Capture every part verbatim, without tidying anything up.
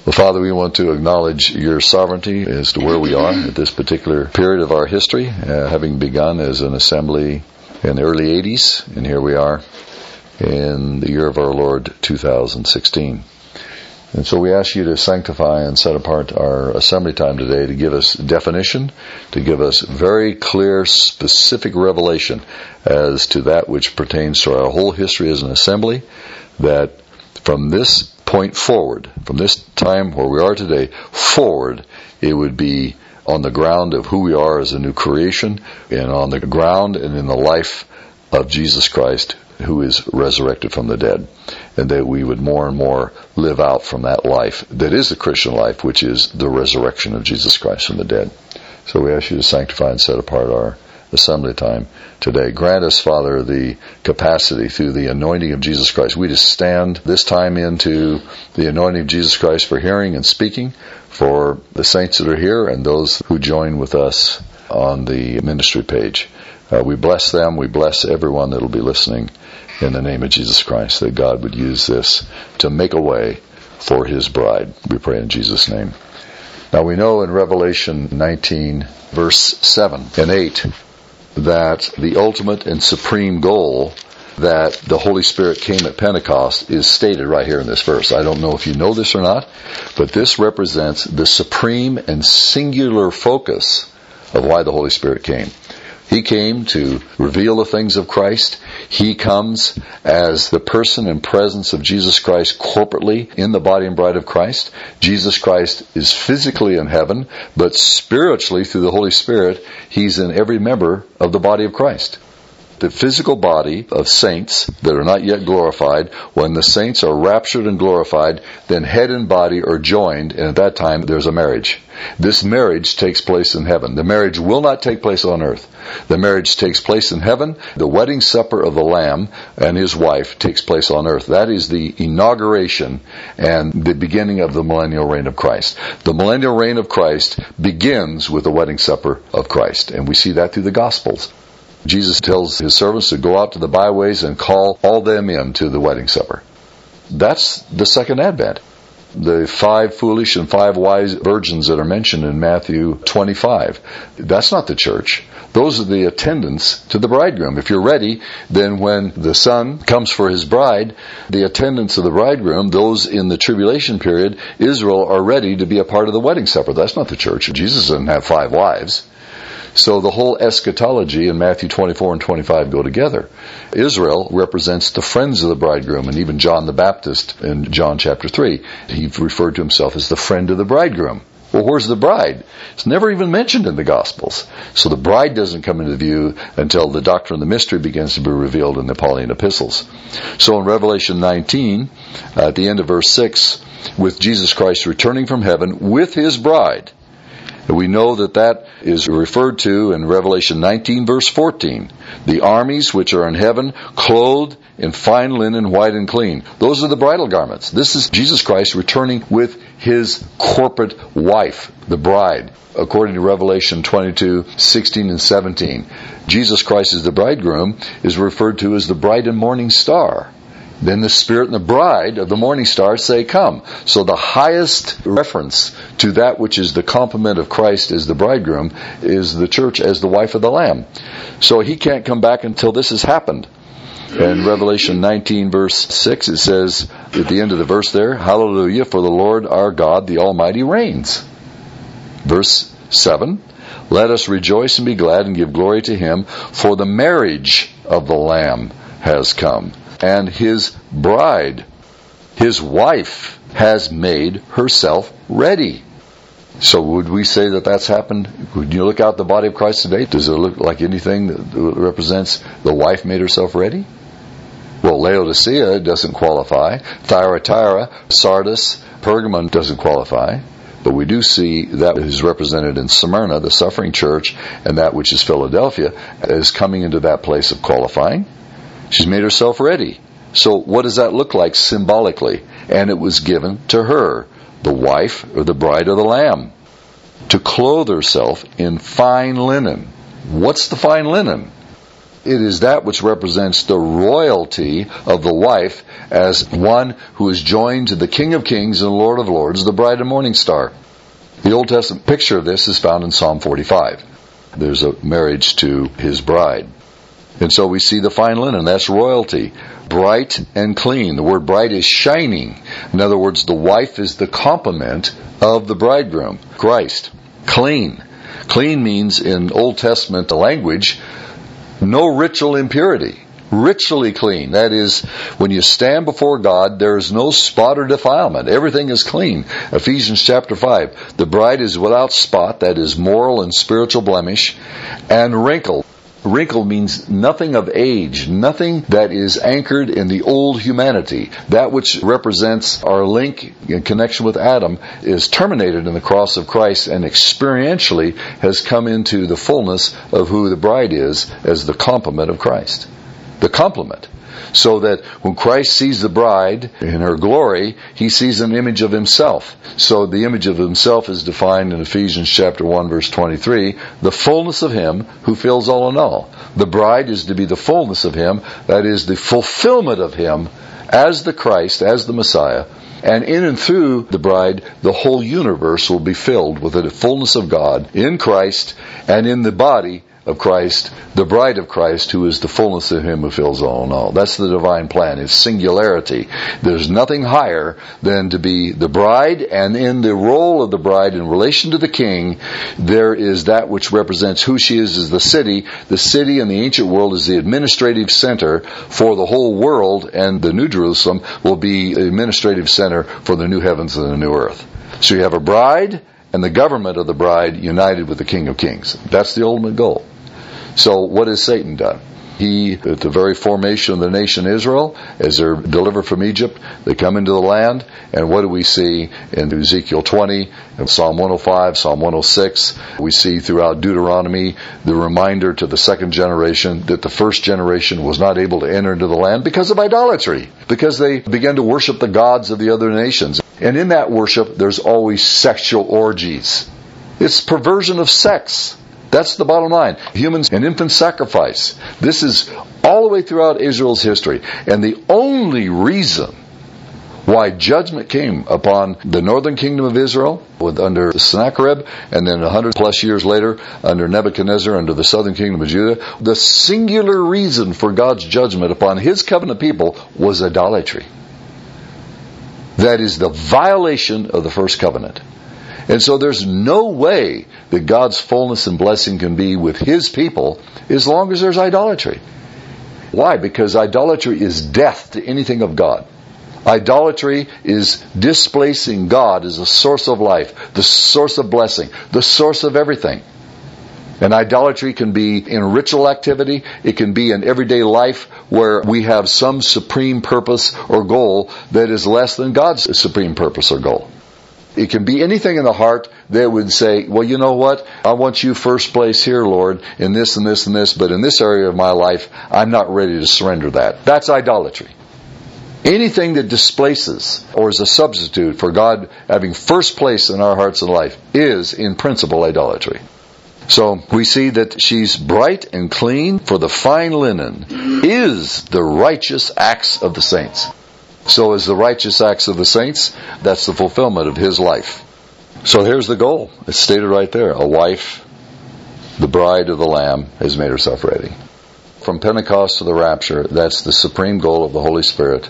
Well, Father, we want to acknowledge your sovereignty as to where we are at this particular period of our history, uh, having begun as an assembly in the early eighties, and here we are in the year of our Lord two thousand sixteen. And so we ask you to sanctify and set apart our assembly time today to give us definition, to give us very clear, specific revelation as to that which pertains to our whole history as an assembly, that from this point forward, from this time where we are today, forward, it would be on the ground of who we are as a new creation, and on the ground and in the life of Jesus Christ, who is resurrected from the dead. And that we would more and more live out from that life that is the Christian life, which is the resurrection of Jesus Christ from the dead. So we ask you to sanctify and set apart our assembly time today. Grant us, Father, the capacity through the anointing of Jesus Christ. We just stand this time into the anointing of Jesus Christ for hearing and speaking for the saints that are here and those who join with us on the ministry page. Uh, we bless them. We bless everyone that will be listening in the name of Jesus Christ, that God would use this to make a way for His bride. We pray in Jesus' name. Now we know in Revelation nineteen, verse seven and eight, that the ultimate and supreme goal that the Holy Spirit came at Pentecost is stated right here in this verse. I don't know if you know this or not, but this represents the supreme and singular focus of why the Holy Spirit came. He came to reveal the things of Christ. He comes as the person and presence of Jesus Christ corporately in the body and bride of Christ. Jesus Christ is physically in heaven, but spiritually through the Holy Spirit, He's in every member of the body of Christ. The physical body of saints that are not yet glorified, when the saints are raptured and glorified, then head and body are joined, and at that time there's a marriage. This marriage takes place in heaven. The marriage will not take place on earth. The marriage takes place in heaven. The wedding supper of the Lamb and His wife takes place on earth. That is the inauguration and the beginning of the millennial reign of Christ. The millennial reign of Christ begins with the wedding supper of Christ, and we see that through the Gospels. Jesus tells His servants to go out to the byways and call all them in to the wedding supper. That's the second advent. The five foolish and five wise virgins that are mentioned in Matthew twenty-five. That's not the church. Those are the attendants to the bridegroom. If you're ready, then when the Son comes for His bride, the attendants of the bridegroom, those in the tribulation period, Israel, are ready to be a part of the wedding supper. That's not the church. Jesus doesn't have five wives. So the whole eschatology in Matthew twenty-four and twenty-five go together. Israel represents the friends of the bridegroom, and even John the Baptist in John chapter three, he referred to himself as the friend of the bridegroom. Well, where's the bride? It's never even mentioned in the Gospels. So the bride doesn't come into view until the doctrine of the mystery begins to be revealed in the Pauline epistles. So in Revelation nineteen, uh, at the end of verse six, with Jesus Christ returning from heaven with His bride, we know that that is referred to in Revelation nineteen, verse fourteen. The armies which are in heaven, clothed in fine linen, white and clean. Those are the bridal garments. This is Jesus Christ returning with His corporate wife, the bride, according to Revelation twenty-two, sixteen and seventeen. Jesus Christ as the bridegroom is referred to as the bright and morning star. Then the Spirit and the bride of the morning star say, come. So the highest reference to that which is the complement of Christ as the bridegroom is the church as the wife of the Lamb. So He can't come back until this has happened. In Revelation nineteen, verse six, it says, at the end of the verse there, hallelujah, for the Lord our God, the Almighty, reigns. Verse seven, let us rejoice and be glad and give glory to Him, for the marriage of the Lamb has come. And His bride, His wife, has made herself ready. So would we say that that's happened? Would you look out the body of Christ today? Does it look like anything that represents the wife made herself ready? Well, Laodicea doesn't qualify. Thyatira, Sardis, Pergamon doesn't qualify. But we do see that is represented in Smyrna, the suffering church, and that which is Philadelphia, as coming into that place of qualifying. She's made herself ready. So what does that look like symbolically? And it was given to her, the wife or the bride of the Lamb, to clothe herself in fine linen. What's the fine linen? It is that which represents the royalty of the wife as one who is joined to the King of Kings and Lord of Lords, the bride and morning star. The Old Testament picture of this is found in Psalm forty-five. There's a marriage to his bride. And so we see the fine linen, that's royalty. Bright and clean. The word bright is shining. In other words, the wife is the complement of the bridegroom, Christ. Clean. Clean means, in Old Testament language, no ritual impurity. Ritually clean. That is, when you stand before God, there is no spot or defilement. Everything is clean. Ephesians chapter five. The bride is without spot, that is moral and spiritual blemish, and wrinkle. Wrinkle means nothing of age, nothing that is anchored in the old humanity. That which represents our link in connection with Adam is terminated in the cross of Christ and experientially has come into the fullness of who the bride is as the complement of Christ. The complement. So that when Christ sees the bride in her glory, he sees an image of himself. So the image of himself is defined in Ephesians chapter one verse twenty-three, the fullness of him who fills all in all. The bride is to be the fullness of him, that is the fulfillment of him as the Christ, as the Messiah. And in and through the bride, the whole universe will be filled with the fullness of God in Christ and in the body of Christ, the bride of Christ, who is the fullness of him who fills all in all. That's the divine plan. It's singularity. There's nothing higher than to be the bride, and in the role of the bride in relation to the king, there is that which represents who she is as the city. The city in the ancient world is the administrative center for the whole world, and the New Jerusalem will be the administrative center for the new heavens and the new earth. So you have a bride and the government of the bride united with the King of Kings. That's the ultimate goal. So what has Satan done? He, at the very formation of the nation Israel, as they're delivered from Egypt, they come into the land, and what do we see in Ezekiel twenty, Psalm one oh five, Psalm one oh six? We see throughout Deuteronomy the reminder to the second generation that the first generation was not able to enter into the land because of idolatry, because they began to worship the gods of the other nations. And in that worship, there's always sexual orgies. It's perversion of sex. That's the bottom line. Humans and infant sacrifice. This is all the way throughout Israel's history. And the only reason why judgment came upon the northern kingdom of Israel with under Sennacherib, and then a hundred plus years later under Nebuchadnezzar, under the southern kingdom of Judah, the singular reason for God's judgment upon his covenant people was idolatry. That is the violation of the first covenant. And so there's no way that God's fullness and blessing can be with his people as long as there's idolatry. Why? Because idolatry is death to anything of God. Idolatry is displacing God as the source of life, the source of blessing, the source of everything. And idolatry can be in ritual activity. It can be in everyday life where we have some supreme purpose or goal that is less than God's supreme purpose or goal. It can be anything in the heart that would say, well, you know what? I want you first place here, Lord, in this and this and this, but in this area of my life, I'm not ready to surrender that. That's idolatry. Anything that displaces or is a substitute for God having first place in our hearts and life is, in principle, idolatry. So we see that she's bright and clean, for the fine linen is the righteous acts of the saints. So as the righteous acts of the saints, that's the fulfillment of his life. So here's the goal. It's stated right there. A wife, the bride of the Lamb, has made herself ready. From Pentecost to the rapture, that's the supreme goal of the Holy Spirit,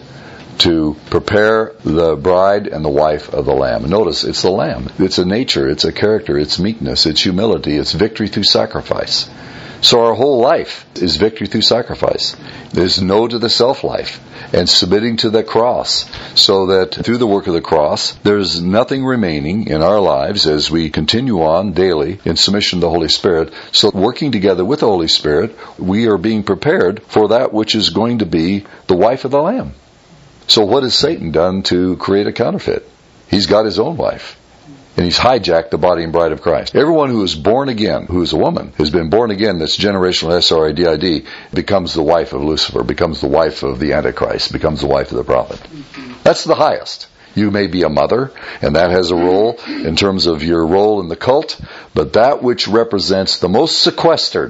to prepare the bride and the wife of the Lamb. Notice, it's the Lamb. It's a nature, it's a character, it's meekness, it's humility, it's victory through sacrifice. So our whole life is victory through sacrifice. There's no to the self-life and submitting to the cross, so that through the work of the cross, there's nothing remaining in our lives as we continue on daily in submission to the Holy Spirit. So working together with the Holy Spirit, we are being prepared for that which is going to be the wife of the Lamb. So what has Satan done to create a counterfeit? He's got his own wife. And he's hijacked the body and bride of Christ. Everyone who is born again, who is a woman, has been born again, that's generational S R I D I D, becomes the wife of Lucifer, becomes the wife of the Antichrist, becomes the wife of the prophet. That's the highest. You may be a mother, and that has a role in terms of your role in the cult, but that which represents the most sequestered,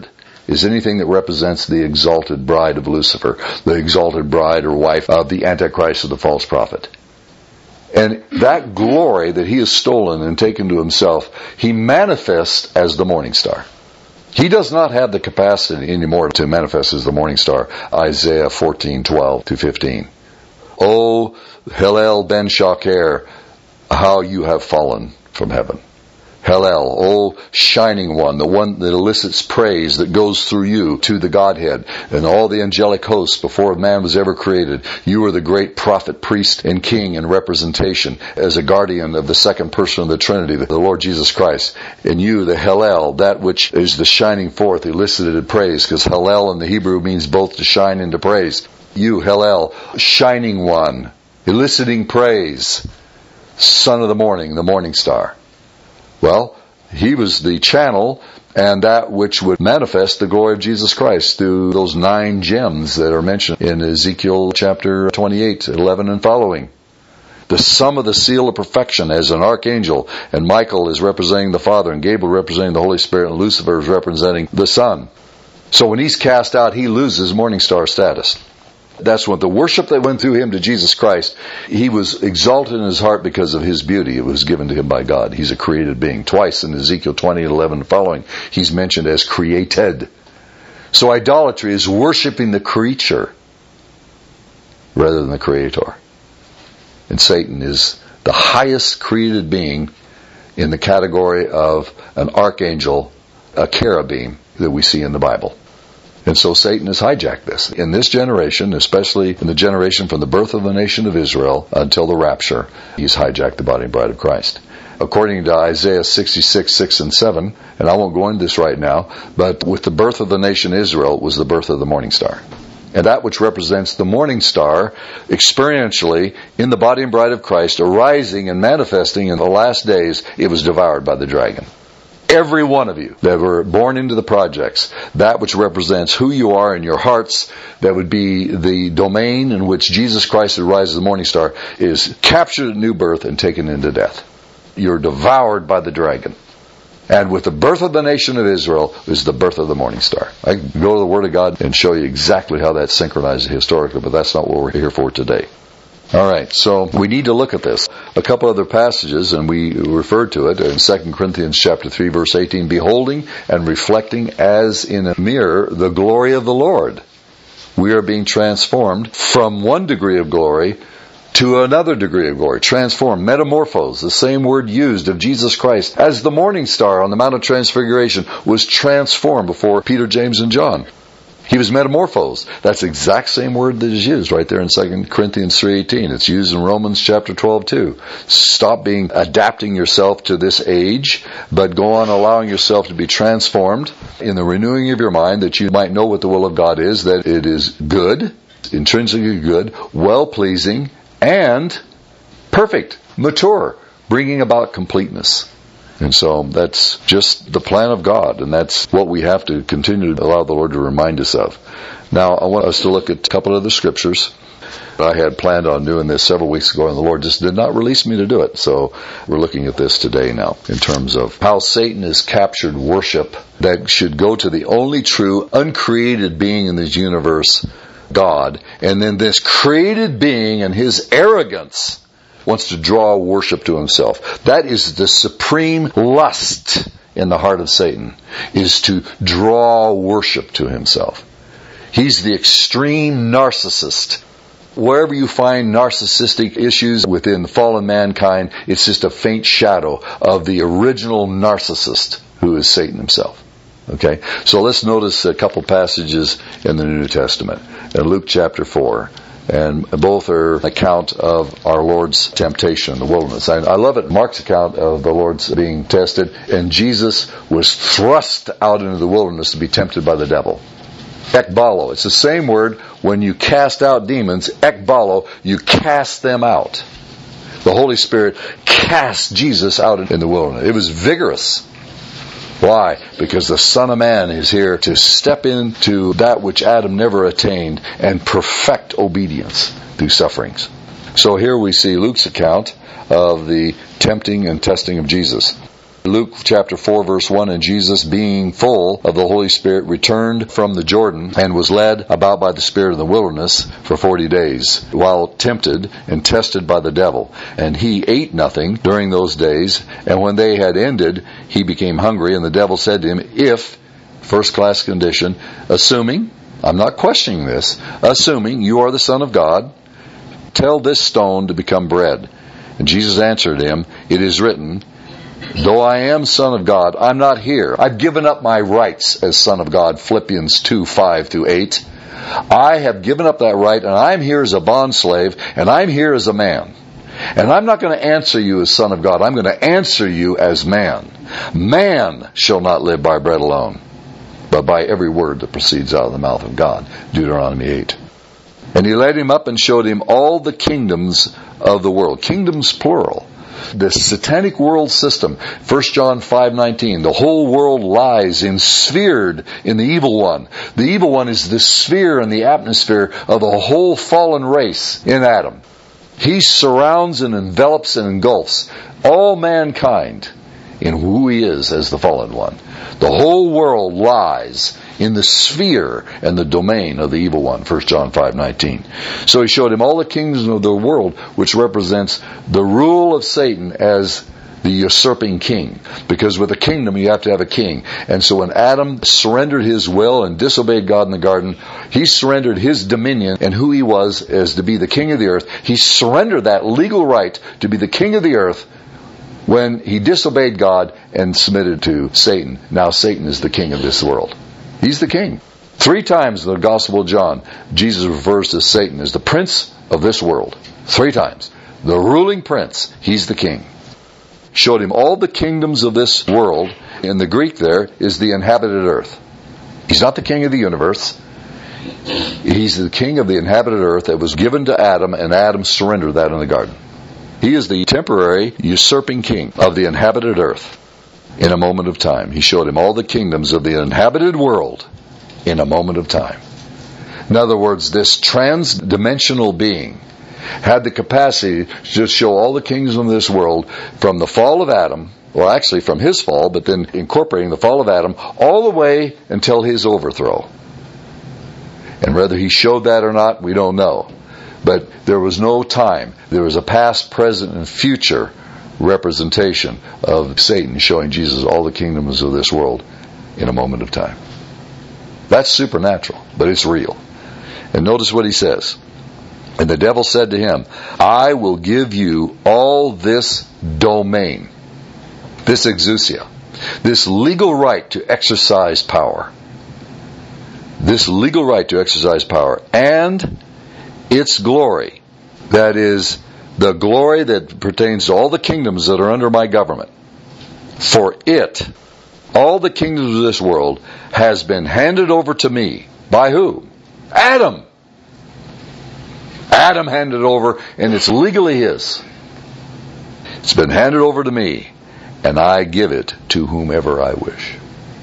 is anything that represents the exalted bride of Lucifer, the exalted bride or wife of the Antichrist or the false prophet. And that glory that he has stolen and taken to himself, he manifests as the morning star. He does not have the capacity anymore to manifest as the morning star. Isaiah fourteen, twelve to fifteen. O Hillel ben Shakir, how you have fallen from heaven. Hillel, O shining one, the one that elicits praise that goes through you to the Godhead and all the angelic hosts before man was ever created. You are the great prophet, priest, and king in representation as a guardian of the second person of the Trinity, the Lord Jesus Christ. And you, the Hillel, that which is the shining forth, elicited praise, because Hillel in the Hebrew means both to shine and to praise. You, Hillel, shining one, eliciting praise, son of the morning, the morning star. Well, he was the channel and that which would manifest the glory of Jesus Christ through those nine gems that are mentioned in Ezekiel chapter twenty-eight, eleven and following. The sum of the seal of perfection as an archangel, and Michael is representing the Father, and Gabriel representing the Holy Spirit, and Lucifer is representing the Son. So when he's cast out, he loses morning star status. That's what the worship that went through him to Jesus Christ. He was exalted in his heart because of his beauty. It was given to him by God. He's a created being. Twice in Ezekiel twenty, eleven and following, he's mentioned as created. So idolatry is worshiping the creature rather than the creator. And Satan is the highest created being in the category of an archangel, a cherubim that we see in the Bible. And so Satan has hijacked this. In this generation, especially in the generation from the birth of the nation of Israel until the rapture, he's hijacked the body and bride of Christ. According to Isaiah sixty-six, six and seven, and I won't go into this right now, but with the birth of the nation Israel was the birth of the morning star. And that which represents the morning star experientially in the body and bride of Christ arising and manifesting in the last days, it was devoured by the dragon. Every one of you that were born into the projects, that which represents who you are in your hearts, that would be the domain in which Jesus Christ arises as the morning star, is captured at new birth and taken into death. You're devoured by the dragon. And with the birth of the nation of Israel is the birth of the morning star. I can go to the Word of God and show you exactly how that's synchronized historically, but that's not what we're here for today. All right, so we need to look at this. A couple other passages, and we referred to it in Second Corinthians chapter three, verse eighteen, beholding and reflecting as in a mirror the glory of the Lord. We are being transformed from one degree of glory to another degree of glory. Transformed, metamorphose, the same word used of Jesus Christ as the morning star on the Mount of Transfiguration was transformed before Peter, James, and John. He was metamorphosed. That's the exact same word that is used right there in Second Corinthians three eighteen. It's used in Romans chapter twelve too. Stop being adapting yourself to this age, but go on allowing yourself to be transformed in the renewing of your mind, that you might know what the will of God is, that it is good, intrinsically good, well-pleasing, and perfect, mature, bringing about completeness. And so that's just the plan of God, and that's what we have to continue to allow the Lord to remind us of. Now, I want us to look at a couple of the scriptures. I had planned on doing this several weeks ago, and the Lord just did not release me to do it. So we're looking at this today now in terms of how Satan has captured worship that should go to the only true, uncreated being in this universe, God, and then this created being and his arrogance wants to draw worship to himself. That is the supreme lust in the heart of Satan, is to draw worship to himself. He's the extreme narcissist. Wherever you find narcissistic issues within fallen mankind, it's just a faint shadow of the original narcissist, who is Satan himself. Okay? So let's notice a couple passages in the New Testament. In Luke chapter four. And both are an account of our Lord's temptation in the wilderness. I, I love it. Mark's account of the Lord's being tested, and Jesus was thrust out into the wilderness to be tempted by the devil. Ekbalo. It's the same word when you cast out demons. Ekbalo, you cast them out. The Holy Spirit cast Jesus out in the wilderness. It was vigorous. Why? Because the Son of Man is here to step into that which Adam never attained and perfect obedience through sufferings. So here we see Luke's account of the tempting and testing of Jesus. Luke chapter four verse one, and Jesus, being full of the Holy Spirit, returned from the Jordan and was led about by the Spirit in the wilderness for forty days, while tempted and tested by the devil. And he ate nothing during those days, and when they had ended, he became hungry, and the devil said to him, if, first class condition, assuming, I'm not questioning this, assuming you are the Son of God, tell this stone to become bread. And Jesus answered him, it is written, though I am Son of God, I'm not here. I've given up my rights as Son of God, Philippians two, five through eight. I have given up that right, and I'm here as a bondslave, and I'm here as a man. And I'm not going to answer you as Son of God. I'm going to answer you as man. Man shall not live by bread alone, but by every word that proceeds out of the mouth of God. Deuteronomy eight. And he led him up and showed him all the kingdoms of the world. Kingdoms plural. The satanic world system. First John five nineteen. The whole world lies ensphered in the evil one. The evil one is the sphere and the atmosphere of the whole fallen race in Adam. He surrounds and envelops and engulfs all mankind in who he is as the fallen one. The whole world lies in the sphere and the domain of the evil one, First John five nineteen. So he showed him all the kingdoms of the world, which represents the rule of Satan as the usurping king. Because with a kingdom, you have to have a king. And so when Adam surrendered his will and disobeyed God in the garden, he surrendered his dominion and who he was as to be the king of the earth. He surrendered that legal right to be the king of the earth when he disobeyed God and submitted to Satan. Now Satan is the king of this world. He's the king. Three times in the Gospel of John, Jesus refers to Satan as the prince of this world. Three times. The ruling prince. He's the king. Showed him all the kingdoms of this world. In the Greek there is the inhabited earth. He's not the king of the universe. He's the king of the inhabited earth that was given to Adam, and Adam surrendered that in the garden. He is the temporary usurping king of the inhabited earth. In a moment of time. He showed him all the kingdoms of the inhabited world in a moment of time. In other words, this trans-dimensional being had the capacity to just show all the kingdoms of this world from the fall of Adam, well actually from his fall, but then incorporating the fall of Adam, all the way until his overthrow. And whether he showed that or not, we don't know. But there was no time. There was a past, present, and future representation of Satan showing Jesus all the kingdoms of this world in a moment of time. That's supernatural, but it's real. And notice what he says. And the devil said to him, I will give you all this domain, this exousia, this legal right to exercise power, this legal right to exercise power, and its glory, that is, the glory that pertains to all the kingdoms that are under my government. For it, all the kingdoms of this world, has been handed over to me. By who? Adam. Adam handed it over, and it's legally his. It's been handed over to me, and I give it to whomever I wish.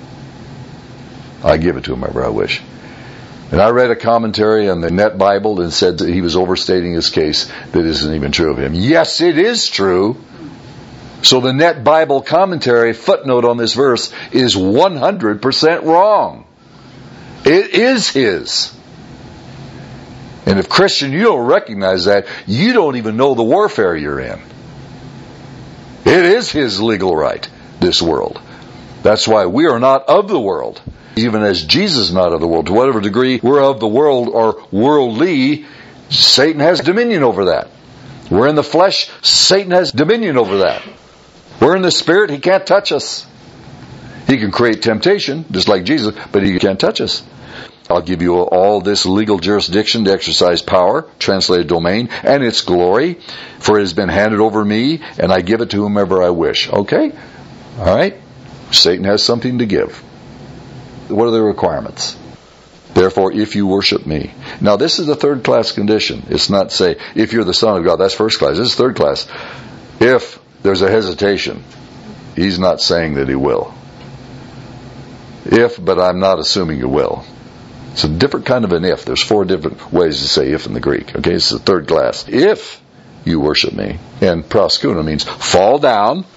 I give it to whomever I wish. And I read a commentary on the Net Bible and said that he was overstating his case. That isn't even true of him. Yes, it is true. So the Net Bible commentary footnote on this verse is one hundred percent wrong. It is his. And if Christian, you don't recognize that, you don't even know the warfare you're in. It is his legal right, this world. That's why we are not of the world. Even as Jesus is not of the world. To whatever degree we're of the world or worldly, Satan has dominion over that. We're in the flesh, Satan has dominion over that. We're in the spirit, he can't touch us. He can create temptation, just like Jesus, but he can't touch us. I'll give you all this legal jurisdiction to exercise power, translated domain, and its glory, for it has been handed over me, and I give it to whomever I wish. Okay? Alright? Satan has something to give. What are the requirements? Therefore, if you worship me. Now, this is a third class condition. It's not say, if you're the Son of God, that's first class. This is third class. If there's a hesitation, he's not saying that he will. If, but I'm not assuming you will. It's a different kind of an if. There's four different ways to say if in the Greek. Okay, it's the third class. If you worship me, and proskuna means fall down,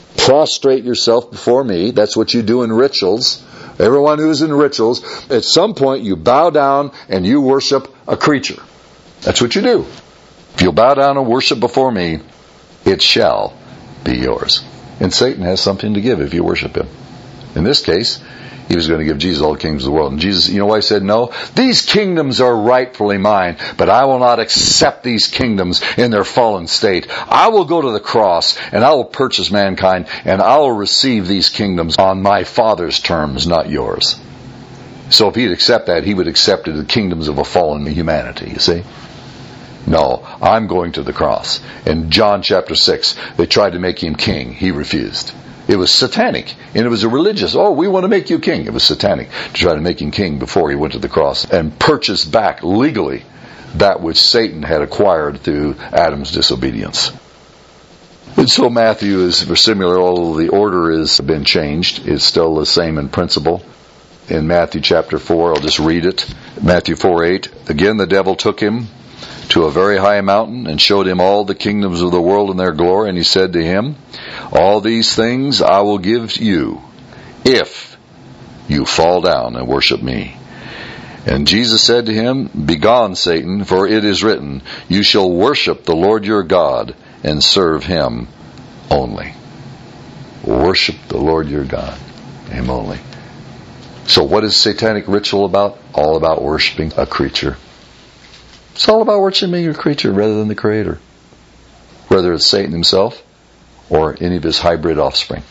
prostrate yourself before me. That's what you do in rituals. Everyone who's in rituals, at some point you bow down and you worship a creature. That's what you do. If you'll bow down and worship before me, it shall be yours. And Satan has something to give if you worship him. In this case, he was going to give Jesus all the kingdoms of the world. And Jesus, you know why he said no? These kingdoms are rightfully mine, but I will not accept these kingdoms in their fallen state. I will go to the cross, and I will purchase mankind, and I will receive these kingdoms on my Father's terms, not yours. So if he'd accept that, he would accept the kingdoms of a fallen humanity, you see? No, I'm going to the cross. In John chapter six, they tried to make him king. He refused. It was satanic, and it was a religious, oh, we want to make you king. It was satanic to try to make him king before he went to the cross and purchased back legally that which Satan had acquired through Adam's disobedience. And so Matthew is similar, although the order has been changed. It's still the same in principle. In Matthew chapter four, I'll just read it. Matthew four eight, again the devil took him to a very high mountain and showed him all the kingdoms of the world and their glory, and he said to him, all these things I will give you if you fall down and worship me. And Jesus said to him, begone, Satan, for it is written, you shall worship the Lord your God and serve him only. Worship the Lord your God, him only. So what is satanic ritual about? All about worshiping a creature. It's all about worshiping a creature rather than the Creator. Whether it's Satan himself or any of his hybrid offspring.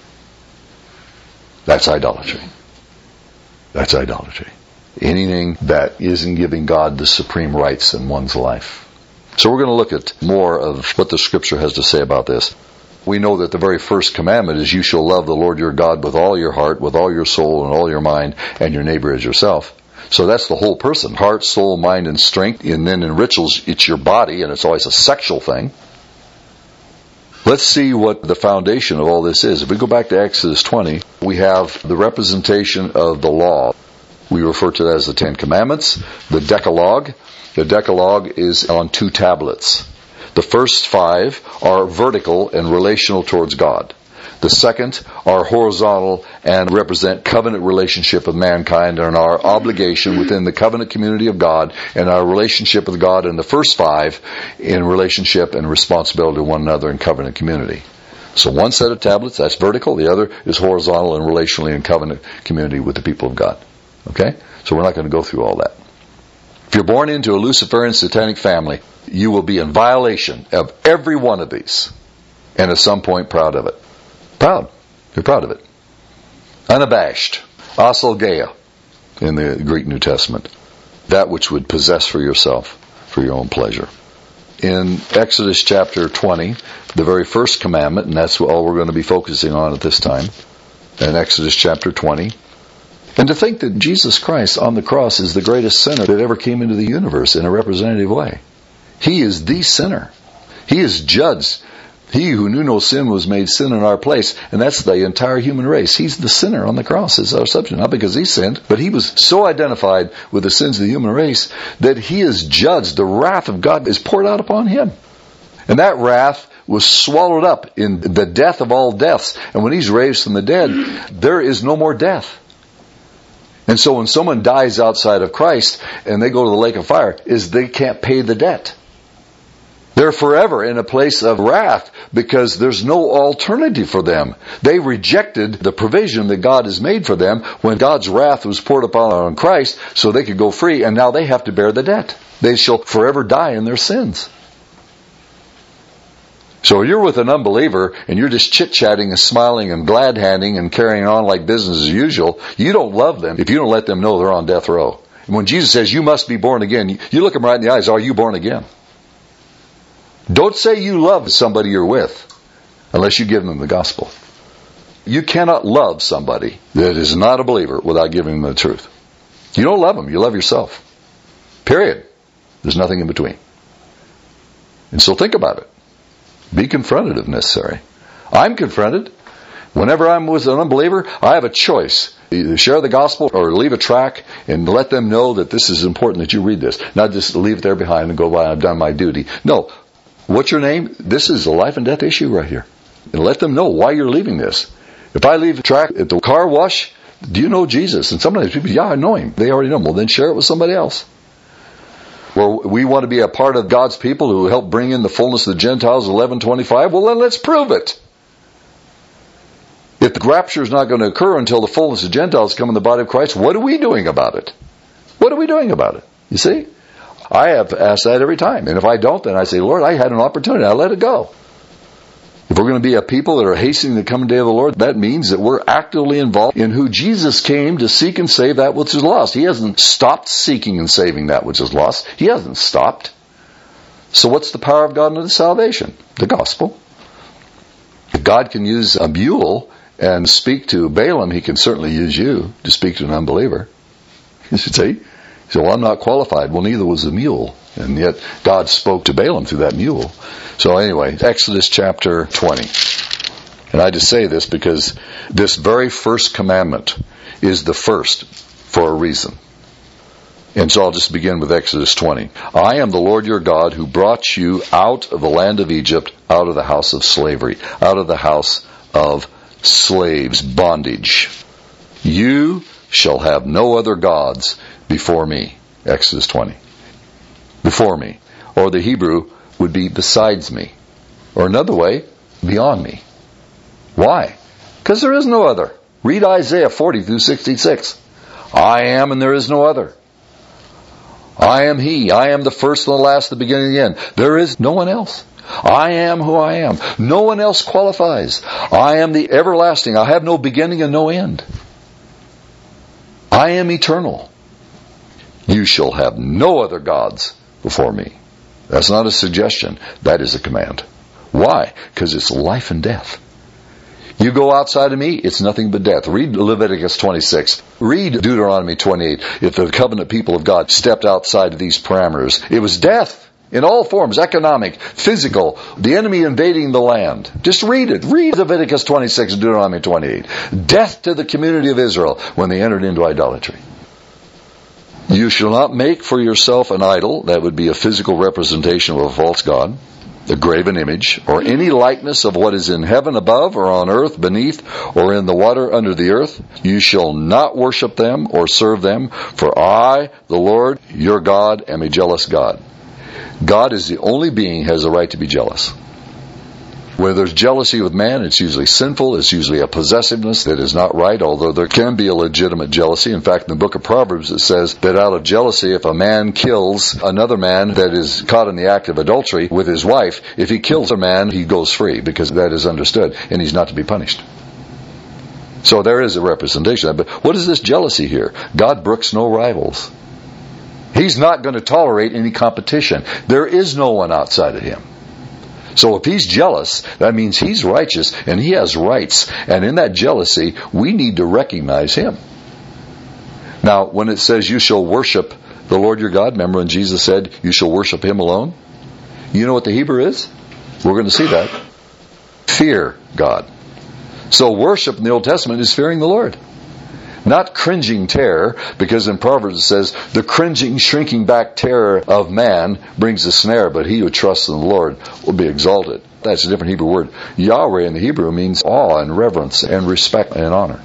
That's idolatry. That's idolatry. Anything that isn't giving God the supreme rights in one's life. So we're going to look at more of what the Scripture has to say about this. We know that the very first commandment is you shall love the Lord your God with all your heart, with all your soul, and all your mind, and your neighbor as yourself. So that's the whole person. Heart, soul, mind, and strength. And then in rituals, it's your body, and it's always a sexual thing. Let's see what the foundation of all this is. If we go back to Exodus twenty, we have the representation of the law. We refer to that as the Ten Commandments, the Decalogue. The Decalogue is on two tablets. The first five are vertical and relational towards God. The second are horizontal and represent covenant relationship with mankind and our obligation within the covenant community of God and our relationship with God in the first five in relationship and responsibility to one another in covenant community. So one set of tablets, that's vertical. The other is horizontal and relationally in covenant community with the people of God. Okay? So we're not going to go through all that. If you're born into a Luciferian satanic family, you will be in violation of every one of these and at some point proud of it. Proud. You're proud of it. Unabashed. Asolgeia in the Greek New Testament. That which would possess for yourself, for your own pleasure. In Exodus chapter twenty, the very first commandment, and that's all we're going to be focusing on at this time, in Exodus chapter twenty. And to think that Jesus Christ on the cross is the greatest sinner that ever came into the universe in a representative way. He is the sinner. He is judged. He who knew no sin was made sin in our place, and that's the entire human race. He's the sinner on the cross as our subject, not because he sinned, but he was so identified with the sins of the human race that he is judged. The wrath of God is poured out upon him. And that wrath was swallowed up in the death of all deaths. And when he's raised from the dead, there is no more death. And so when someone dies outside of Christ and they go to the lake of fire, is they can't pay the debt. They're forever in a place of wrath because there's no alternative for them. They rejected the provision that God has made for them when God's wrath was poured upon on Christ so they could go free, and now they have to bear the debt. They shall forever die in their sins. So you're with an unbeliever and you're just chit-chatting and smiling and glad-handing and carrying on like business as usual. You don't love them if you don't let them know they're on death row. And when Jesus says you must be born again, you look them right in the eyes, are you born again? Don't say you love somebody you're with unless you give them the gospel. You cannot love somebody that is not a believer without giving them the truth. You don't love them, you love yourself. Period. There's nothing in between. And so think about it. Be confronted if necessary. I'm confronted. Whenever I'm with an unbeliever, I have a choice. Either share the gospel or leave a tract and let them know that this is important that you read this. Not just leave it there behind and go by, I've done my duty. No. What's your name? This is a life and death issue right here. And let them know why you're leaving this. If I leave a tract at the car wash, do you know Jesus? And sometimes people, yeah, I know him. They already know him. Well, then share it with somebody else. Well, we want to be a part of God's people who help bring in the fullness of the Gentiles, eleven twenty-five. Well, then let's prove it. If the rapture is not going to occur until the fullness of Gentiles come in the body of Christ, what are we doing about it? What are we doing about it? You see? I have asked that every time. And if I don't, then I say, Lord, I had an opportunity. I let it go. If we're going to be a people that are hastening the coming day of the Lord, that means that we're actively involved in who Jesus came to seek and save that which is lost. He hasn't stopped seeking and saving that which is lost. He hasn't stopped. So what's the power of God unto salvation? The gospel. If God can use a mule and speak to Balaam, he can certainly use you to speak to an unbeliever. You see? He said, well, I'm not qualified. Well, neither was the mule. And yet God spoke to Balaam through that mule. So anyway, Exodus chapter twenty. And I just say this because this very first commandment is the first for a reason. And so I'll just begin with Exodus twenty. I am the Lord your God who brought you out of the land of Egypt, out of the house of slavery, out of the house of slaves, bondage. You shall have no other gods before me. Exodus twenty. Before me. Or the Hebrew would be besides me. Or another way, beyond me. Why? Because there is no other. Read Isaiah forty through sixty-six. I am and there is no other. I am He. I am the first and the last, the beginning and the end. There is no one else. I am who I am. No one else qualifies. I am the everlasting. I have no beginning and no end. I am eternal. You shall have no other gods before me. That's not a suggestion. That is a command. Why? Because it's life and death. You go outside of me, it's nothing but death. Read Leviticus twenty-six. Read Deuteronomy twenty-eight. If the covenant people of God stepped outside of these parameters, it was death. In all forms, economic, physical, the enemy invading the land. Just read it. Read Leviticus twenty-six and Deuteronomy twenty-eight. Death to the community of Israel when they entered into idolatry. You shall not make for yourself an idol, that would be a physical representation of a false god, a graven image, or any likeness of what is in heaven above, or on earth beneath, or in the water under the earth. You shall not worship them or serve them, for I, the Lord, your God, am a jealous God. God is the only being who has a right to be jealous. Where there's jealousy with man, it's usually sinful. It's usually a possessiveness that is not right, although there can be a legitimate jealousy. In fact, in the book of Proverbs, it says that out of jealousy, if a man kills another man that is caught in the act of adultery with his wife, if he kills a man, he goes free, because that is understood, and he's not to be punished. So there is a representation of that. But what is this jealousy here? God brooks no rivals. He's not going to tolerate any competition. There is no one outside of Him. So if He's jealous, that means He's righteous and He has rights. And in that jealousy, we need to recognize Him. Now, when it says you shall worship the Lord your God, remember when Jesus said you shall worship Him alone? You know what the Hebrew is? We're going to see that. Fear God. So worship in the Old Testament is fearing the Lord. Not cringing terror, because in Proverbs it says, the cringing, shrinking back terror of man brings a snare, but he who trusts in the Lord will be exalted. That's a different Hebrew word. Yahweh in the Hebrew means awe and reverence and respect and honor.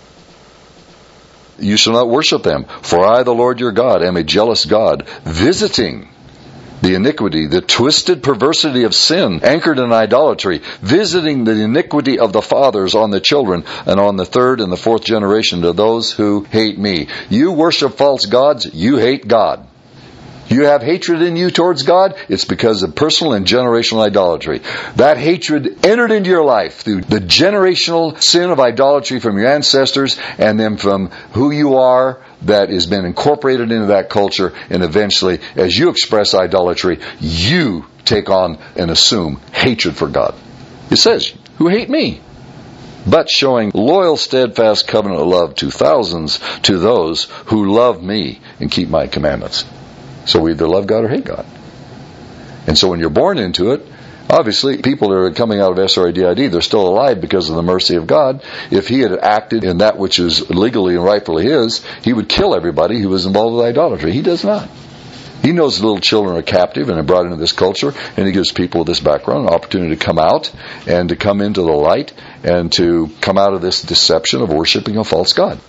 You shall not worship them, for I, the Lord your God, am a jealous God, visiting the iniquity, the twisted perversity of sin, anchored in idolatry, visiting the iniquity of the fathers on the children, and on the third and the fourth generation to those who hate me. You worship false gods, you hate God. You have hatred in you towards God, it's because of personal and generational idolatry. That hatred entered into your life through the generational sin of idolatry from your ancestors, and then from who you are, that has been incorporated into that culture, and eventually, as you express idolatry, you take on and assume hatred for God. It says, who hate me, but showing loyal, steadfast covenant of love to thousands, to those who love me and keep my commandments. So we either love God or hate God. And so when you're born into it, obviously people that are coming out of S R A D I D, they're still alive because of the mercy of God. If He had acted in that which is legally and rightfully His, He would kill everybody who was involved with idolatry. He does not. He He knows little children are captive and are brought into this culture, and he gives people with this background an opportunity to come out and to come into the light and to come out of this deception of worshiping a false god.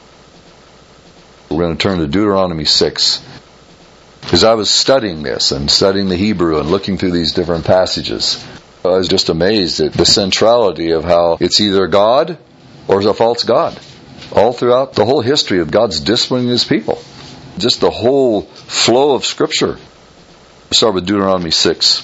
We're going to turn to Deuteronomy six. As I was studying this and studying the Hebrew and looking through these different passages, I was just amazed at the centrality of how it's either God or it's a false god. All throughout the whole history of God's disciplining His people. Just the whole flow of Scripture. We'll start with Deuteronomy six.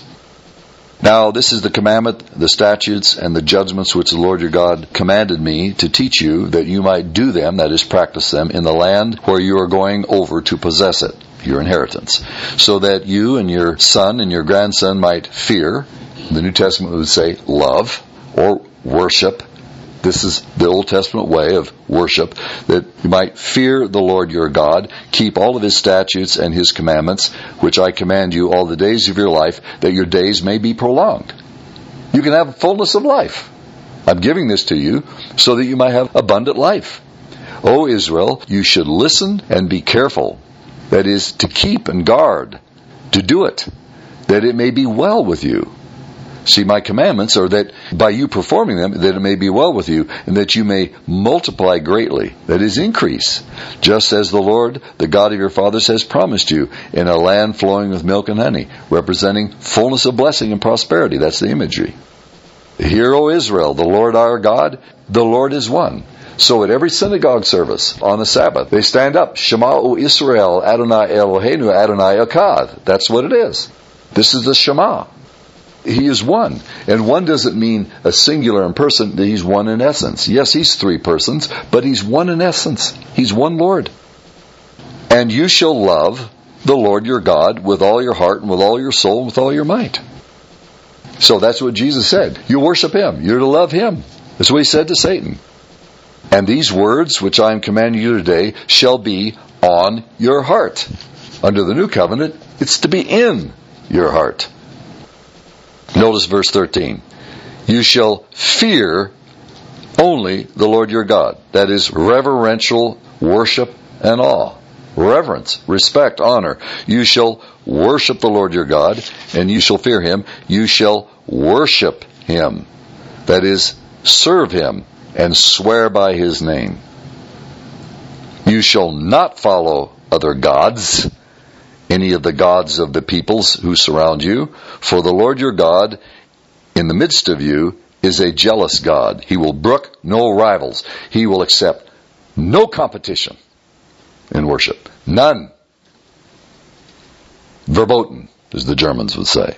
Now this is the commandment, the statutes, and the judgments which the Lord your God commanded me to teach you, that you might do them, that is, practice them, in the land where you are going over to possess it, your inheritance, so that you and your son and your grandson might fear. The New Testament would say love or worship. This is the Old Testament way of worship, that you might fear the Lord your God, keep all of His statutes and His commandments, which I command you all the days of your life, that your days may be prolonged. You can have fullness of life. I'm giving this to you so that you might have abundant life. O Israel, you should listen and be careful. That is, to keep and guard, to do it, that it may be well with you. See, my commandments are that by you performing them, that it may be well with you, and that you may multiply greatly, that is, increase, just as the Lord, the God of your fathers, has promised you, in a land flowing with milk and honey, representing fullness of blessing and prosperity. That's the imagery. Hear, O Israel, the Lord our God, the Lord is one. So at every synagogue service on the Sabbath, they stand up, Shema, O Israel, Adonai Eloheinu, Adonai Echad. That's what it is. This is the Shema. He is one. And one doesn't mean a singular in person, that He's one in essence. Yes, He's three persons, but He's one in essence. He's one Lord. And you shall love the Lord your God with all your heart and with all your soul and with all your might. So that's what Jesus said. You worship Him. You're to love Him. That's what He said to Satan. And these words which I am commanding you today shall be on your heart. Under the new covenant, it's to be in your heart. Notice verse thirteen. You shall fear only the Lord your God. That is reverential worship and awe. Reverence, respect, honor. You shall worship the Lord your God, and you shall fear Him. You shall worship Him. That is, serve Him and swear by His name. You shall not follow other gods, any of the gods of the peoples who surround you, for the Lord your God in the midst of you is a jealous God. He will brook no rivals. He will accept no competition in worship. None. Verboten, as the Germans would say.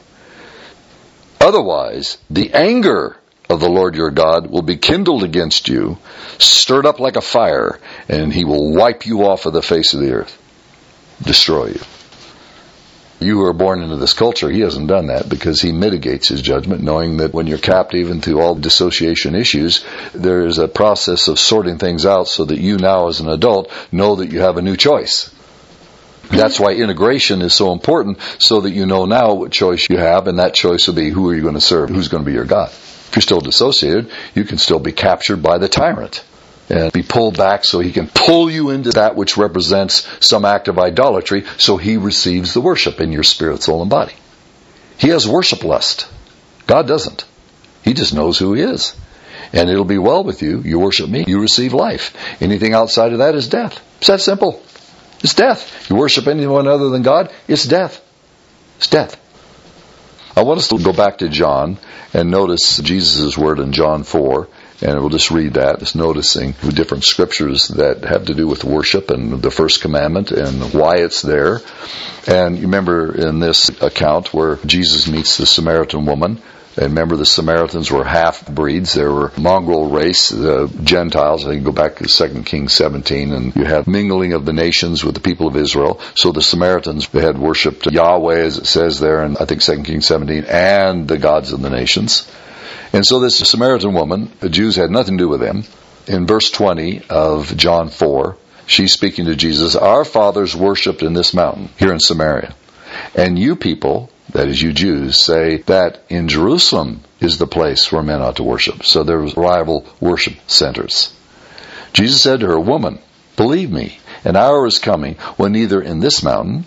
Otherwise, the anger of the Lord your God will be kindled against you, stirred up like a fire, and He will wipe you off of the face of the earth. Destroy you. You who are born into this culture, He hasn't done that because He mitigates His judgment, knowing that when you're captive and through all dissociation issues, there is a process of sorting things out so that you now as an adult know that you have a new choice. That's why integration is so important, so that you know now what choice you have, and that choice will be who are you going to serve, who's going to be your God. If you're still dissociated, you can still be captured by the tyrant and be pulled back so he can pull you into that which represents some act of idolatry, so he receives the worship in your spirit, soul, and body. He has worship lust. God doesn't. He just knows who He is. And it'll be well with you. You worship me, you receive life. Anything outside of that is death. It's that simple. It's death. You worship anyone other than God, it's death. It's death. I want us to go back to John and notice Jesus' word in John four. And we'll just read that, just noticing the different scriptures that have to do with worship and the first commandment and why it's there. And you remember in this account where Jesus meets the Samaritan woman, and remember the Samaritans were half-breeds. They were mongrel race, the Gentiles. I can go back to Second Kings seventeen, and you have mingling of the nations with the people of Israel. So the Samaritans, they had worshipped Yahweh, as it says there in, I think, Second Kings seventeen, and the gods of the nations. And so this Samaritan woman, the Jews had nothing to do with them. In verse twenty of John four, she's speaking to Jesus, our fathers worshipped in this mountain, here in Samaria. And you people, that is you Jews, say that in Jerusalem is the place where men ought to worship. So there was rival worship centers. Jesus said to her, woman, believe me, an hour is coming when neither in this mountain,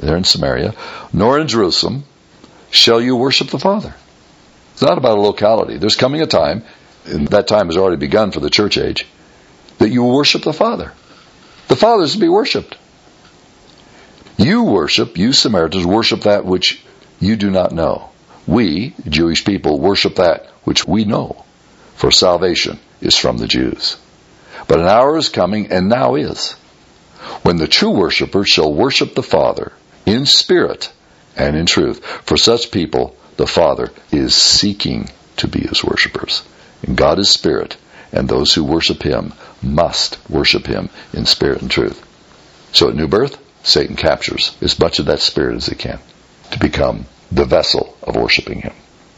they're in Samaria, nor in Jerusalem shall you worship the Father. It's not about a locality. There's coming a time, and that time has already begun for the church age, that you will worship the Father. The Father is to be worshipped. You worship, you Samaritans, worship that which you do not know. We, Jewish people, worship that which we know, for salvation is from the Jews. But an hour is coming, and now is, when the true worshippers shall worship the Father in spirit and in truth. For such people, the Father is seeking to be His worshippers. And God is spirit, and those who worship Him must worship Him in spirit and truth. So at New Birth, Satan captures as much of that spirit as he can to become the vessel of worshiping Him.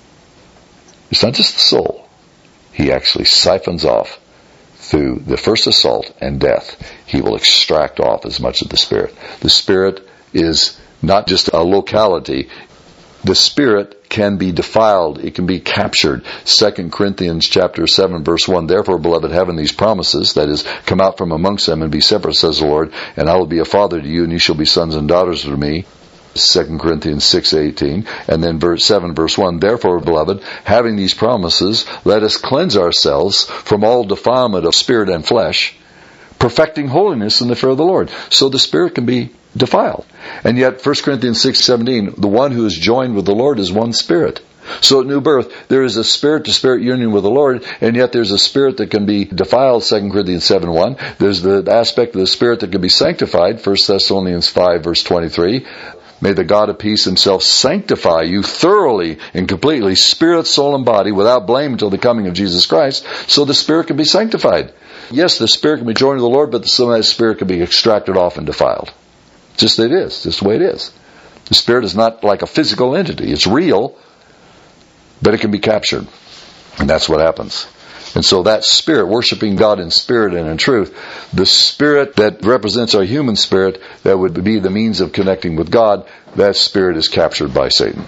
It's not just the soul. He actually siphons off through the first assault and death. He will extract off as much of the spirit. The spirit is not just a locality. The spirit can be defiled. It can be captured. Second Corinthians chapter seven verse one, therefore, beloved, having these promises, that is, come out from amongst them and be separate, says the Lord, and I will be a father to you, and you shall be sons and daughters to me. Second Corinthians six eighteen, and then verse seven verse one, therefore, beloved, having these promises, let us cleanse ourselves from all defilement of spirit and flesh, perfecting holiness in the fear of the Lord. So the spirit can be defiled. And yet, First Corinthians six seventeen, the one who is joined with the Lord is one spirit. So at New Birth, there is a spirit-to-spirit union with the Lord, and yet there's a spirit that can be defiled, Second Corinthians seven one. There's the aspect of the spirit that can be sanctified, First Thessalonians five verse twenty-three. May the God of peace Himself sanctify you thoroughly and completely, spirit, soul, and body, without blame until the coming of Jesus Christ, so the spirit can be sanctified. Yes, the spirit can be joined to the Lord, but some of that spirit can be extracted off and defiled. Just it is. Just the way it is. The spirit is not like a physical entity. It's real, but it can be captured. And that's what happens. And so that spirit, worshiping God in spirit and in truth, the spirit that represents our human spirit, that would be the means of connecting with God, that spirit is captured by Satan.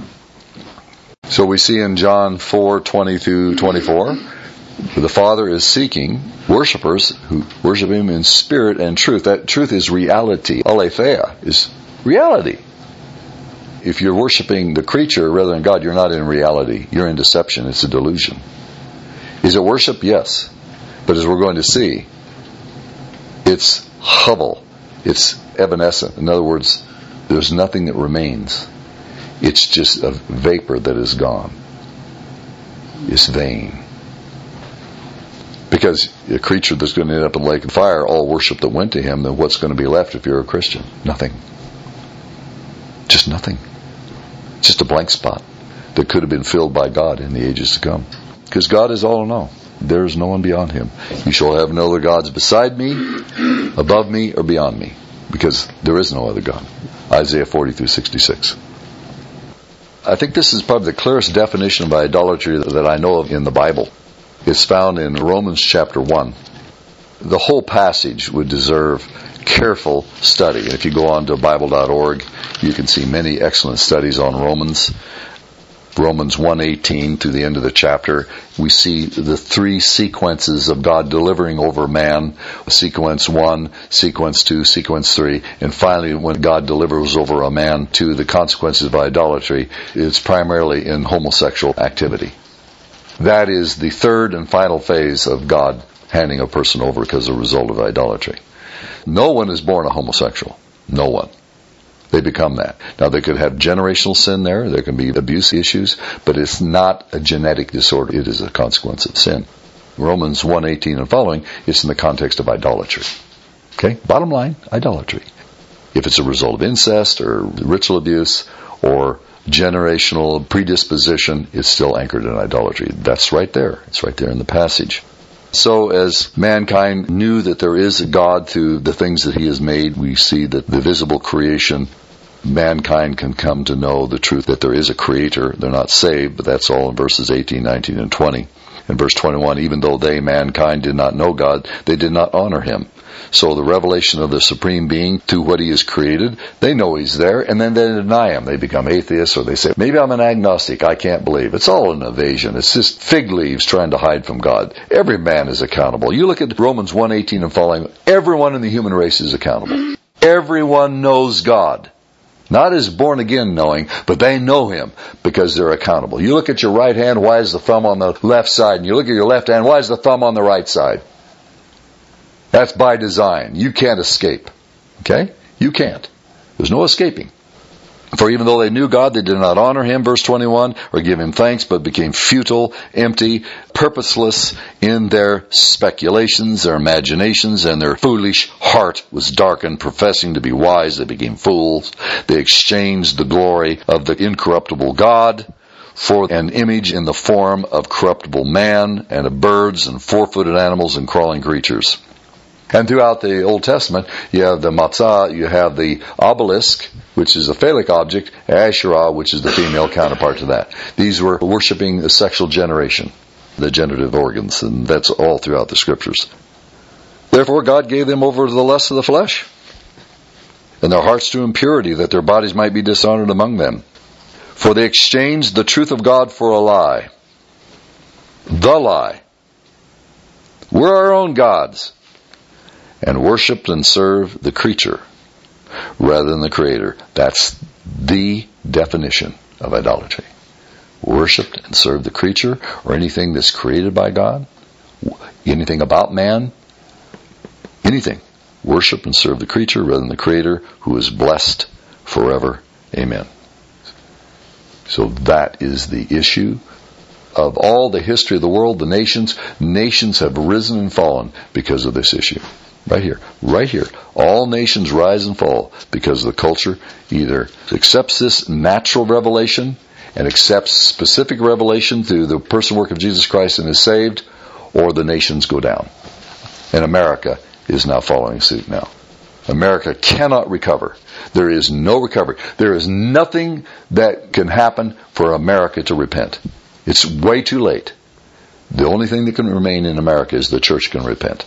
So we see in John four twenty through twenty-four, the Father is seeking worshipers who worship Him in spirit and truth. That truth is reality. Aletheia is reality. If you're worshiping the creature rather than God, you're not in reality. You're in deception. It's a delusion. Is it worship? Yes. But as we're going to see, it's Hubble. It's evanescent. In other words, there's nothing that remains. It's just a vapor that is gone. It's vain. Because a creature that's going to end up in the lake of fire, all worship that went to him, then what's going to be left if you're a Christian? Nothing. Just nothing. Just a blank spot that could have been filled by God in the ages to come. Because God is all in all. There is no one beyond Him. You shall have no other gods beside me, above me, or beyond me. Because there is no other God. Isaiah forty through sixty-six. I think this is probably the clearest definition of idolatry that I know of in the Bible. It's found in Romans chapter one. The whole passage would deserve careful study. And if you go on to Bible dot org, you can see many excellent studies on Romans. Romans one eighteen to the end of the chapter, we see the three sequences of God delivering over man. Sequence one, sequence two, sequence three, and finally when God delivers over a man to the consequences of idolatry, it's primarily in homosexual activity. That is the third and final phase of God handing a person over because of the result of idolatry. No one is born a homosexual. No one. They become that. Now, they could have generational sin there. There can be abuse issues, but it's not a genetic disorder. It is a consequence of sin. Romans one eighteen and following, it's in the context of idolatry. Okay? Bottom line, idolatry. If it's a result of incest or ritual abuse or generational predisposition, it's still anchored in idolatry. That's right there. It's right there in the passage. So as mankind knew that there is a God through the things that He has made, we see that the visible creation, mankind can come to know the truth that there is a Creator. They're not saved, but that's all in verses eighteen, nineteen, and twenty. In verse twenty-one, even though they, mankind, did not know God, they did not honor Him. So the revelation of the Supreme Being through what He has created, they know He's there, and then they deny Him. They become atheists, or they say, maybe I'm an agnostic, I can't believe. It's all an evasion. It's just fig leaves trying to hide from God. Every man is accountable. You look at Romans one eighteen and following, everyone in the human race is accountable. Everyone knows God. Not as born again knowing, but they know Him because they're accountable. You look at your right hand, why is the thumb on the left side? And you look at your left hand, why is the thumb on the right side? That's by design. You can't escape. Okay? You can't. There's no escaping. For even though they knew God, they did not honor Him, verse twenty-one, or give Him thanks, but became futile, empty, purposeless in their speculations, their imaginations, and their foolish heart was darkened. Professing to be wise, they became fools. They exchanged the glory of the incorruptible God for an image in the form of corruptible man, and of birds, and four-footed animals, and crawling creatures. And throughout the Old Testament, you have the matzah, you have the obelisk, which is a phallic object, Asherah, which is the female counterpart to that. These were worshiping the sexual generation, the generative organs, and that's all throughout the Scriptures. Therefore, God gave them over to the lust of the flesh, and their hearts to impurity, that their bodies might be dishonored among them. For they exchanged the truth of God for a lie. The lie. We're our own gods. And worshipped and served the creature rather than the Creator. That's the definition of idolatry. Worshipped and served the creature, or anything that's created by God, anything about man, anything. Worship and serve the creature rather than the Creator, who is blessed forever. Amen. So that is the issue. Of all the history of the world, the nations, nations have risen and fallen because of this issue. Right here. Right here. All nations rise and fall because the culture either accepts this natural revelation and accepts specific revelation through the person work of Jesus Christ and is saved, or the nations go down. And America is now following suit now. America cannot recover. There is no recovery. There is nothing that can happen for America to repent. It's way too late. The only thing that can remain in America is the church can repent.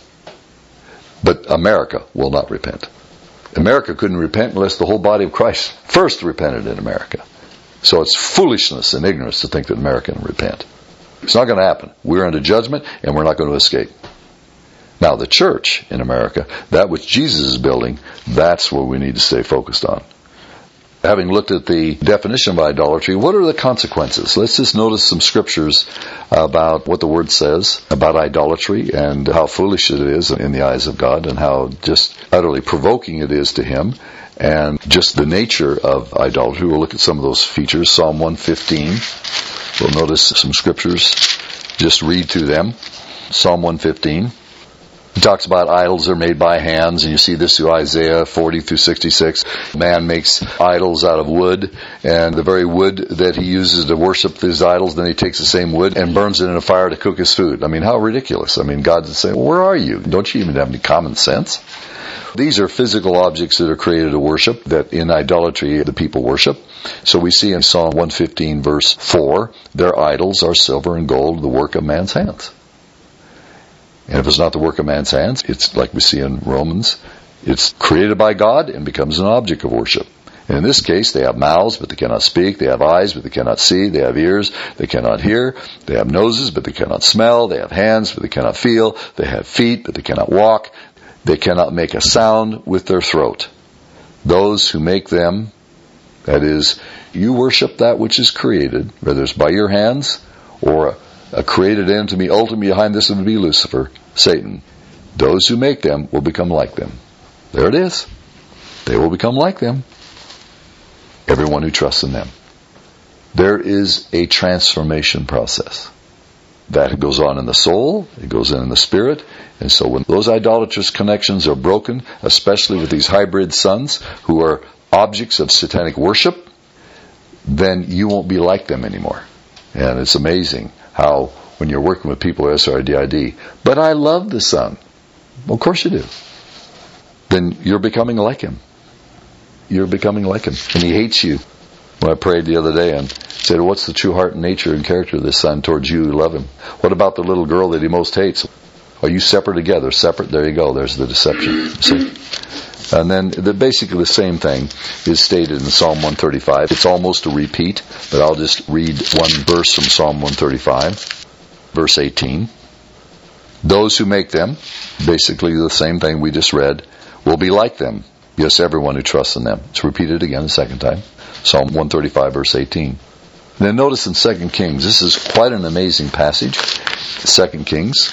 But America will not repent. America couldn't repent unless the whole body of Christ first repented in America. So it's foolishness and ignorance to think that America can repent. It's not going to happen. We're under judgment and we're not going to escape. Now the church in America, that which Jesus is building, that's what we need to stay focused on. Having looked at the definition of idolatry, what are the consequences? Let's just notice some scriptures about what the Word says about idolatry and how foolish it is in the eyes of God and how just utterly provoking it is to Him and just the nature of idolatry. We'll look at some of those features. Psalm one fifteen. We'll notice some scriptures. Just read through them. Psalm one fifteen. He talks about idols that are made by hands, and you see this through Isaiah forty through sixty-six. Man makes idols out of wood, and the very wood that he uses to worship these idols, then he takes the same wood and burns it in a fire to cook his food. I mean, how ridiculous. I mean, God's saying, well, where are you? Don't you even have any common sense? These are physical objects that are created to worship, that in idolatry the people worship. So we see in Psalm one fifteen verse four, their idols are silver and gold, the work of man's hands. And if it's not the work of man's hands, it's like we see in Romans, it's created by God and becomes an object of worship. And in this case, they have mouths, but they cannot speak. They have eyes, but they cannot see. They have ears, they cannot hear. They have noses, but they cannot smell. They have hands, but they cannot feel. They have feet, but they cannot walk. They cannot make a sound with their throat. Those who make them, that is, you worship that which is created, whether it's by your hands or a A created enemy, ultimately behind this would be Lucifer, Satan. Those who make them will become like them. There it is. They will become like them. Everyone who trusts in them. There is a transformation process. That goes on in the soul, it goes on in the spirit, and so when those idolatrous connections are broken, especially with these hybrid sons who are objects of satanic worship, then you won't be like them anymore. And it's amazing how when you're working with people S R D I D, but I love the Son. Well, of course you do. Then you're becoming like Him. You're becoming like Him. And He hates you. When I prayed the other day and said, what's the true heart and nature and character of this Son towards you who love Him? What about the little girl that He most hates? Are you separate together? Separate? There you go. There's the deception. See? And then the, basically the same thing is stated in Psalm one thirty-five. It's almost a repeat, but I'll just read one verse from Psalm one thirty-five, verse eighteen. Those who make them, basically the same thing we just read, will be like them. Yes, everyone who trusts in them. It's repeated again the second time. Psalm one thirty-five, verse eighteen. Then notice in Second Kings, this is quite an amazing passage. Second Kings.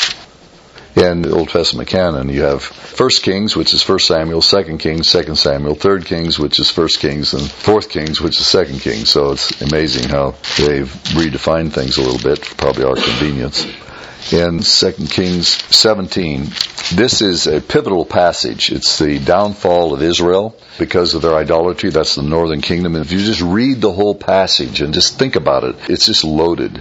In the Old Testament canon, you have First Kings, which is First Samuel, Second Kings, Second Samuel, Third Kings, which is First Kings, and Fourth Kings, which is Second Kings. So it's amazing how they've redefined things a little bit, for probably our convenience. In Second Kings seventeen, this is a pivotal passage. It's the downfall of Israel because of their idolatry. That's the northern kingdom. And if you just read the whole passage and just think about it, it's just loaded.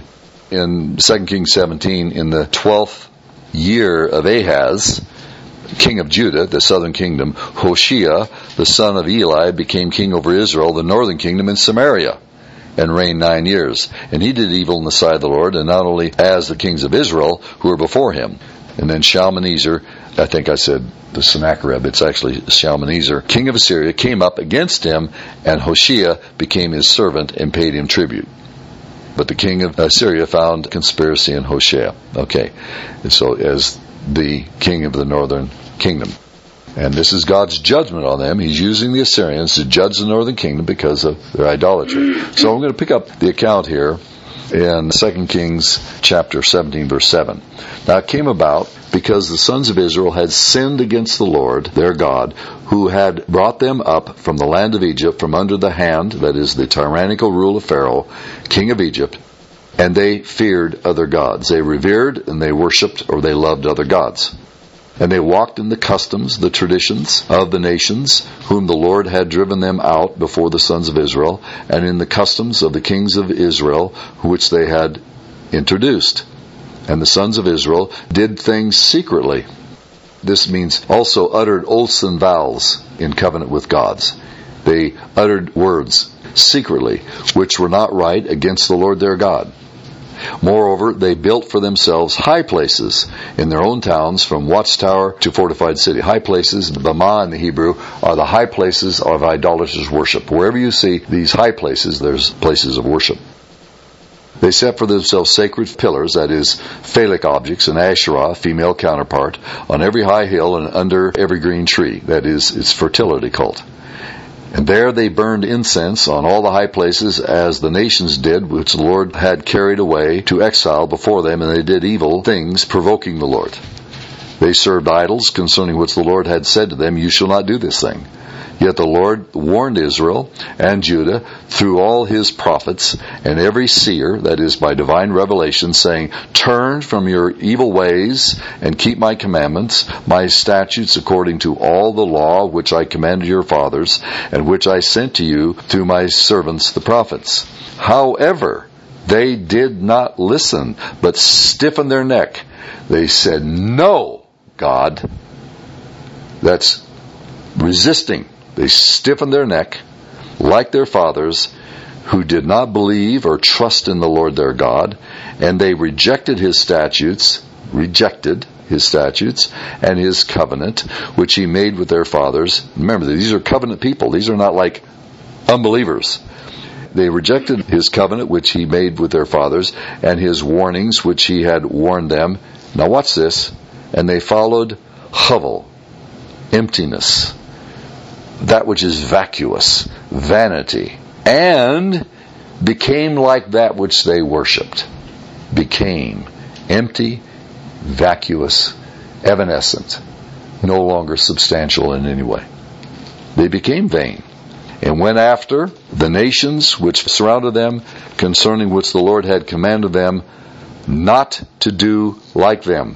In Second Kings seventeen, in the twelfth year of Ahaz, king of Judah, the southern kingdom, Hoshea, the son of Eli, became king over Israel, the northern kingdom, in Samaria, and reigned nine years. And he did evil in the sight of the Lord, and not only as the kings of Israel who were before him. And then Shalmaneser, I think I said the Sennacherib, it's actually Shalmaneser, king of Assyria, came up against him, and Hoshea became his servant and paid him tribute. But the king of Assyria found conspiracy in Hoshea. Okay. And so as the king of the northern kingdom. And this is God's judgment on them. He's using the Assyrians to judge the northern kingdom because of their idolatry. So I'm going to pick up the account here in Second Kings chapter seventeen, verse seven. Now it came about because the sons of Israel had sinned against the Lord, their God, who had brought them up from the land of Egypt, from under the hand, that is the tyrannical rule of Pharaoh, king of Egypt, and they feared other gods. They revered and they worshipped, or they loved other gods. And they walked in the customs, the traditions of the nations, whom the Lord had driven them out before the sons of Israel, and in the customs of the kings of Israel, which they had introduced. And the sons of Israel did things secretly. This means also uttered oaths and vows in covenant with gods. They uttered words secretly, which were not right against the Lord their God. Moreover, they built for themselves high places in their own towns, from watchtower to fortified city. High places, Bama in the Hebrew, are the high places of idolaters' worship. Wherever you see these high places, there's places of worship. They set for themselves sacred pillars, that is, phallic objects, and Asherah, female counterpart, on every high hill and under every green tree. That is, its fertility cult. And there they burned incense on all the high places, as the nations did, which the Lord had carried away to exile before them, and they did evil things, provoking the Lord. They served idols, concerning which the Lord had said to them, "You shall not do this thing." Yet the Lord warned Israel and Judah through all his prophets and every seer, that is, by divine revelation, saying, "Turn from your evil ways and keep my commandments, my statutes, according to all the law which I commanded your fathers, and which I sent to you through my servants the prophets." However, they did not listen, but stiffened their neck. They said, "No, God." That's resisting. They stiffened their neck, like their fathers, who did not believe or trust in the Lord their God, and they rejected his statutes, rejected his statutes, and his covenant, which he made with their fathers. Remember, these are covenant people. These are not like unbelievers. They rejected his covenant, which he made with their fathers, and his warnings, which he had warned them. Now watch this. And they followed hovel, emptiness, that which is vacuous, vanity, and became like that which they worshipped. Became empty, vacuous, evanescent, no longer substantial in any way. They became vain, and went after the nations which surrounded them, concerning which the Lord had commanded them not to do like them.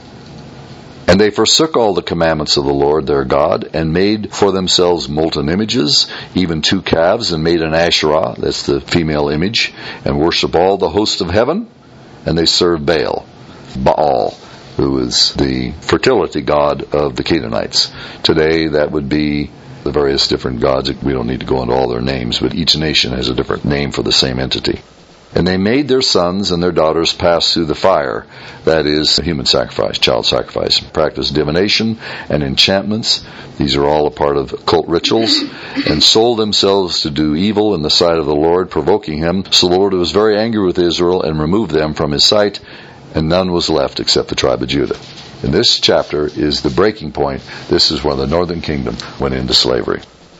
And they forsook all the commandments of the Lord their God, and made for themselves molten images, even two calves, and made an Asherah, that's the female image, and worship all the host of heaven. And they served Baal, Baal, who is the fertility god of the Canaanites. Today that would be the various different gods. We don't need to go into all their names, but each nation has a different name for the same entity. And they made their sons and their daughters pass through the fire, that is, human sacrifice, child sacrifice, practiced divination and enchantments. These are all a part of cult rituals, and sold themselves to do evil in the sight of the Lord, provoking him. So the Lord was very angry with Israel and removed them from his sight, and none was left except the tribe of Judah. And this chapter is the breaking point. This is when the northern kingdom went into slavery.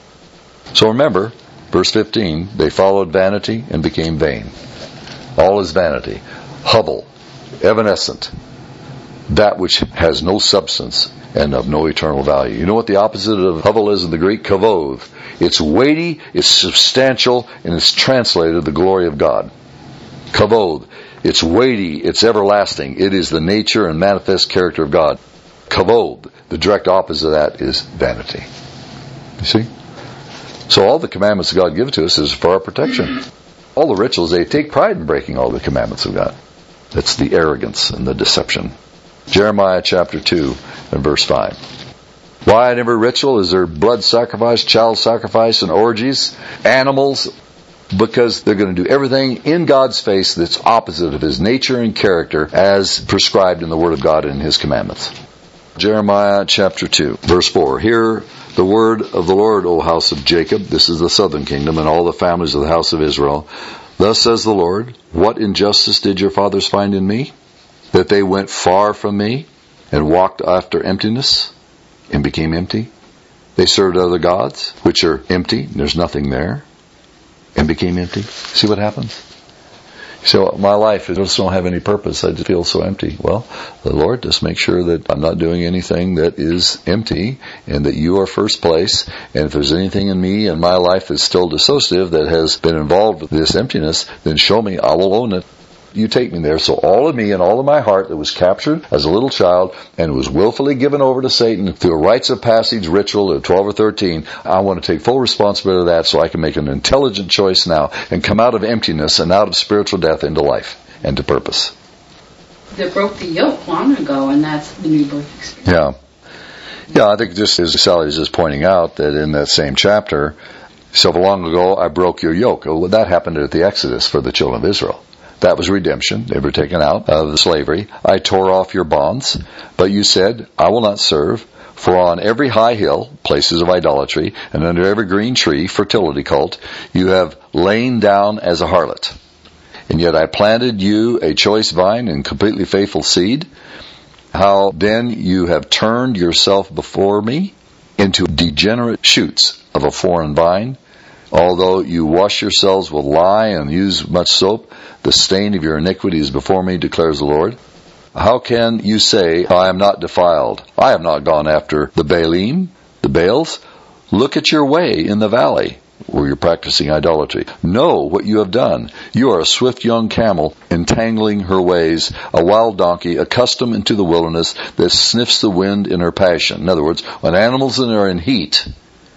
So remember, verse fifteen, they followed vanity and became vain. All is vanity, hovel, evanescent, that which has no substance and of no eternal value. You know what the opposite of hovel is in the Greek? Kavod. It's weighty, it's substantial, and it's translated the glory of God. Kavod. It's weighty, it's everlasting. It is the nature and manifest character of God. Kavod. The direct opposite of that is vanity. You see? So all the commandments God gives to us is for our protection. All the rituals, they take pride in breaking all the commandments of God. That's the arrogance and the deception. Jeremiah chapter two and verse five. Why in every ritual is there blood sacrifice, child sacrifice, and orgies, animals? Because they're going to do everything in God's face that's opposite of His nature and character as prescribed in the Word of God and His commandments. Jeremiah chapter two, verse four. Hear the word of the Lord, O house of Jacob. This is the southern kingdom and all the families of the house of Israel. Thus says the Lord, what injustice did your fathers find in me? That they went far from me and walked after emptiness and became empty. They served other gods, which are empty, and there's nothing there, and became empty. See what happens? So my life, I just don't have any purpose. I just feel so empty. Well, the Lord, just make sure that I'm not doing anything that is empty and that you are first place. And if there's anything in me and my life that's still dissociative that has been involved with this emptiness, then show me. I will own it. You take me there. So all of me and all of my heart that was captured as a little child and was willfully given over to Satan through a rites of passage ritual of twelve or thirteen, I want to take full responsibility of that so I can make an intelligent choice now and come out of emptiness and out of spiritual death into life and to purpose. They broke the yoke long ago, and that's the new birth experience. Yeah. Yeah, I think just as Sally is just pointing out that in that same chapter, so long ago I broke your yoke. Well, that happened at the Exodus for the children of Israel. That was redemption. They were taken out of slavery. I tore off your bonds, but you said, I will not serve, for on every high hill, places of idolatry, and under every green tree, fertility cult, you have lain down as a harlot. And yet I planted you a choice vine and completely faithful seed. How then you have turned yourself before me into degenerate shoots of a foreign vine. Although you wash yourselves with lye and use much soap, the stain of your iniquity is before me, declares the Lord. How can you say, I am not defiled? I have not gone after the Baalim, the Baals. Look at your way in the valley, where you're practicing idolatry. Know what you have done. You are a swift young camel, entangling her ways, a wild donkey, accustomed into the wilderness, that sniffs the wind in her passion. In other words, when animals are in heat,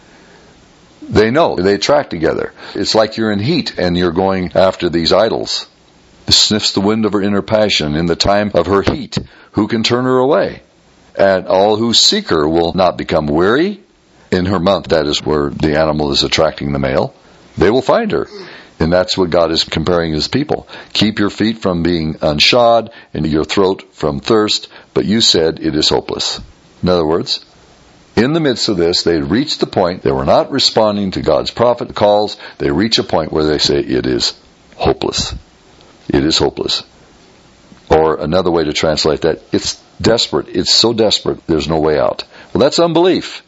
they know. They track together. It's like you're in heat and you're going after these idols. It sniffs the wind of her inner passion in the time of her heat. Who can turn her away? And all who seek her will not become weary. In her month, that is where the animal is attracting the male, they will find her. And that's what God is comparing His people. Keep your feet from being unshod and your throat from thirst, but you said it is hopeless. In other words, in the midst of this, they reached the point, they were not responding to God's prophet calls, they reach a point where they say, it is hopeless. It is hopeless. Or another way to translate that, it's desperate. It's so desperate, there's no way out. Well, that's unbelief.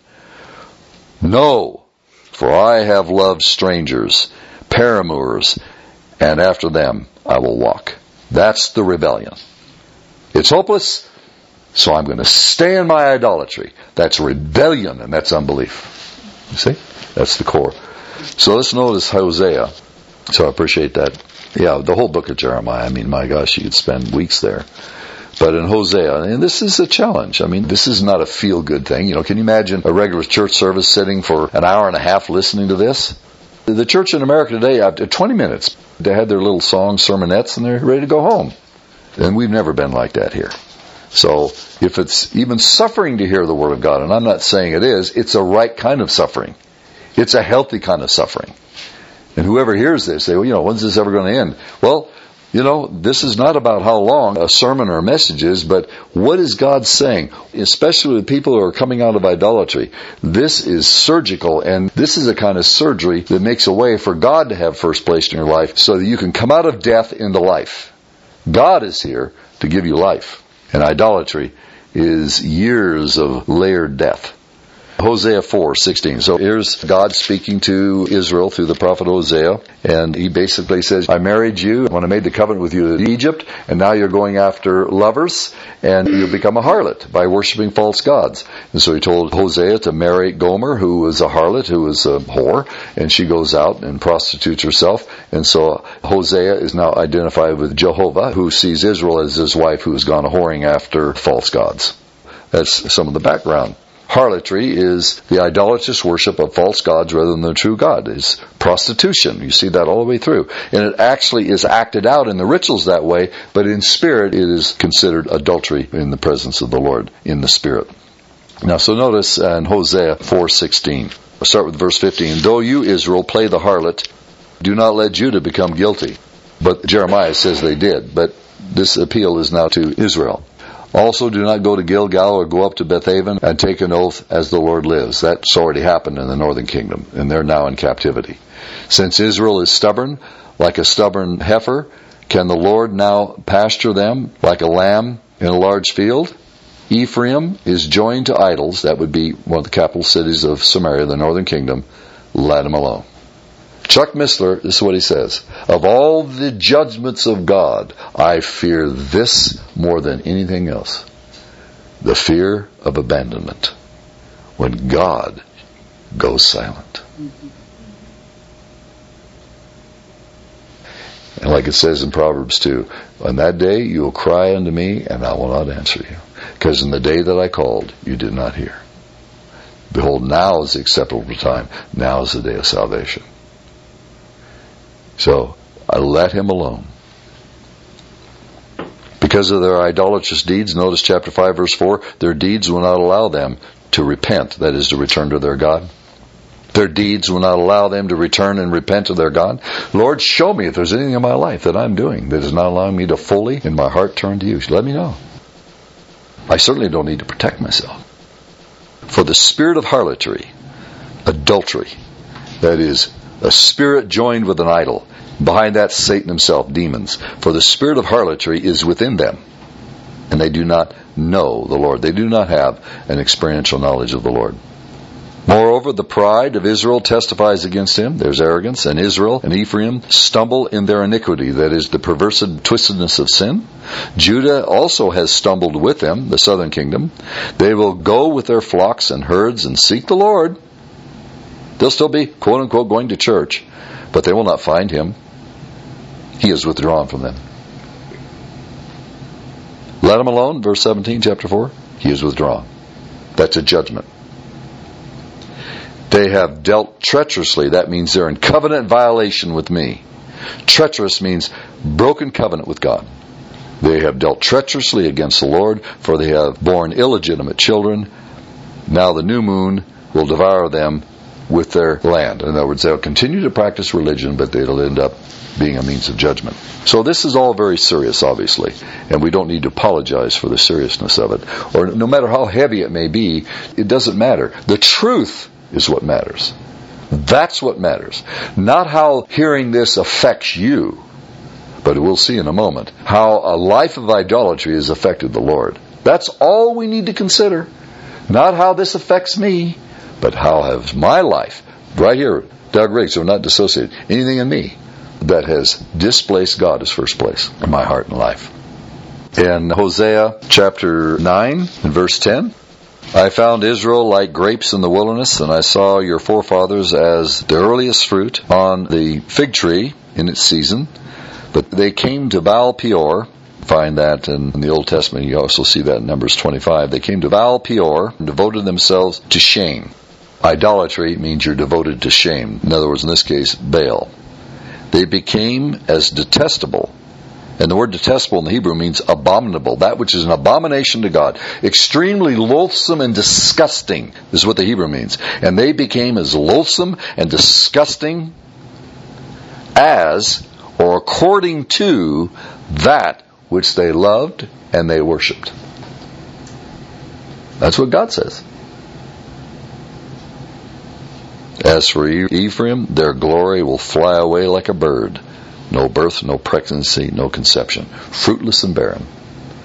No, for I have loved strangers, paramours, and after them I will walk. That's the rebellion. It's hopeless, so I'm going to stay in my idolatry. That's rebellion, and that's unbelief. You see? That's the core. So let's notice Hosea. So I appreciate that. Yeah, the whole book of Jeremiah, I mean, my gosh, you could spend weeks there. But in Hosea, and this is a challenge. I mean, this is not a feel-good thing. You know, can you imagine a regular church service sitting for an hour and a half listening to this? The church in America today, after twenty minutes, they had their little songs, sermonettes, and they're ready to go home. And we've never been like that here. So if it's even suffering to hear the Word of God, and I'm not saying it is, it's a right kind of suffering. It's a healthy kind of suffering. And whoever hears this, say, well, you know, when's this ever going to end? Well, you know, this is not about how long a sermon or a message is, but what is God saying? Especially with people who are coming out of idolatry. This is surgical, and this is a kind of surgery that makes a way for God to have first place in your life so that you can come out of death into life. God is here to give you life. And idolatry is years of layered death. Hosea four sixteen. So here's God speaking to Israel through the prophet Hosea, and he basically says, I married you when I made the covenant with you in Egypt, and now you're going after lovers, and you'll become a harlot by worshiping false gods. And so he told Hosea to marry Gomer, who was a harlot, who was a whore, and she goes out and prostitutes herself. And so Hosea is now identified with Jehovah, who sees Israel as his wife who has gone whoring after false gods. That's some of the background. Harlotry is the idolatrous worship of false gods rather than the true God. It's prostitution. You see that all the way through. And it actually is acted out in the rituals that way, but in spirit it is considered adultery in the presence of the Lord, in the spirit. Now, so notice in Hosea four sixteen. I'll start with verse fifteen. Though you, Israel, play the harlot, do not let Judah become guilty. But Jeremiah says they did. But this appeal is now to Israel. Also, do not go to Gilgal or go up to Bethaven and take an oath as the Lord lives. That's already happened in the northern kingdom, and they're now in captivity. Since Israel is stubborn, like a stubborn heifer, can the Lord now pasture them like a lamb in a large field? Ephraim is joined to idols. That would be one of the capital cities of Samaria, the northern kingdom. Let him alone. Chuck Missler, this is what he says. Of all the judgments of God, I fear this more than anything else. The fear of abandonment. When God goes silent. And like it says in Proverbs two, on that day you will cry unto me, and I will not answer you. Because in the day that I called, you did not hear. Behold, now is the acceptable time. Now is the day of salvation. So, I let him alone. Because of their idolatrous deeds, notice chapter five verse four, their deeds will not allow them to repent, that is to return to their God. Their deeds will not allow them to return and repent to their God. Lord, show me if there's anything in my life that I'm doing that is not allowing me to fully, in my heart, turn to you. Let me know. I certainly don't need to protect myself. For the spirit of harlotry, adultery, that is, a spirit joined with an idol. Behind that, Satan himself, demons. For the spirit of harlotry is within them, and they do not know the Lord. They do not have an experiential knowledge of the Lord. Moreover, the pride of Israel testifies against him. There's arrogance. And Israel and Ephraim stumble in their iniquity, that is, the perverse twistedness of sin. Judah also has stumbled with them, the southern kingdom. They will go with their flocks and herds and seek the Lord. They'll still be, quote unquote, going to church, but they will not find him. He is withdrawn from them. Let him alone, verse seventeen, chapter four. He is withdrawn. That's a judgment. They have dealt treacherously. That means they're in covenant violation with me. Treacherous means broken covenant with God. They have dealt treacherously against the Lord, for they have borne illegitimate children. Now the new moon will devour them with their land. In other words, they'll continue to practice religion, but it'll end up being a means of judgment. So this is all very serious, obviously, and we don't need to apologize for the seriousness of it. Or no matter how heavy it may be, it doesn't matter. The truth is what matters. That's what matters. Not how hearing this affects you, but we'll see in a moment how a life of idolatry has affected the Lord. That's all we need to consider. Not how this affects me, but how has my life, right here, Doug Riggs, so not dissociated, anything in me that has displaced God as first place in my heart and life. In Hosea chapter nine and verse ten, I found Israel like grapes in the wilderness, and I saw your forefathers as the earliest fruit on the fig tree in its season. But they came to Baal Peor. Find that in the Old Testament. You also see that in Numbers twenty-five. They came to Baal Peor and devoted themselves to shame. Idolatry means you're devoted to shame. In other words, in this case, Baal. They became as detestable. And the word detestable in the Hebrew means abominable. That which is an abomination to God. Extremely loathsome and disgusting is what the Hebrew means. And they became as loathsome and disgusting as, or according to, that which they loved and they worshipped. That's what God says. As for Ephraim, their glory will fly away like a bird. No birth, no pregnancy, no conception. Fruitless and barren.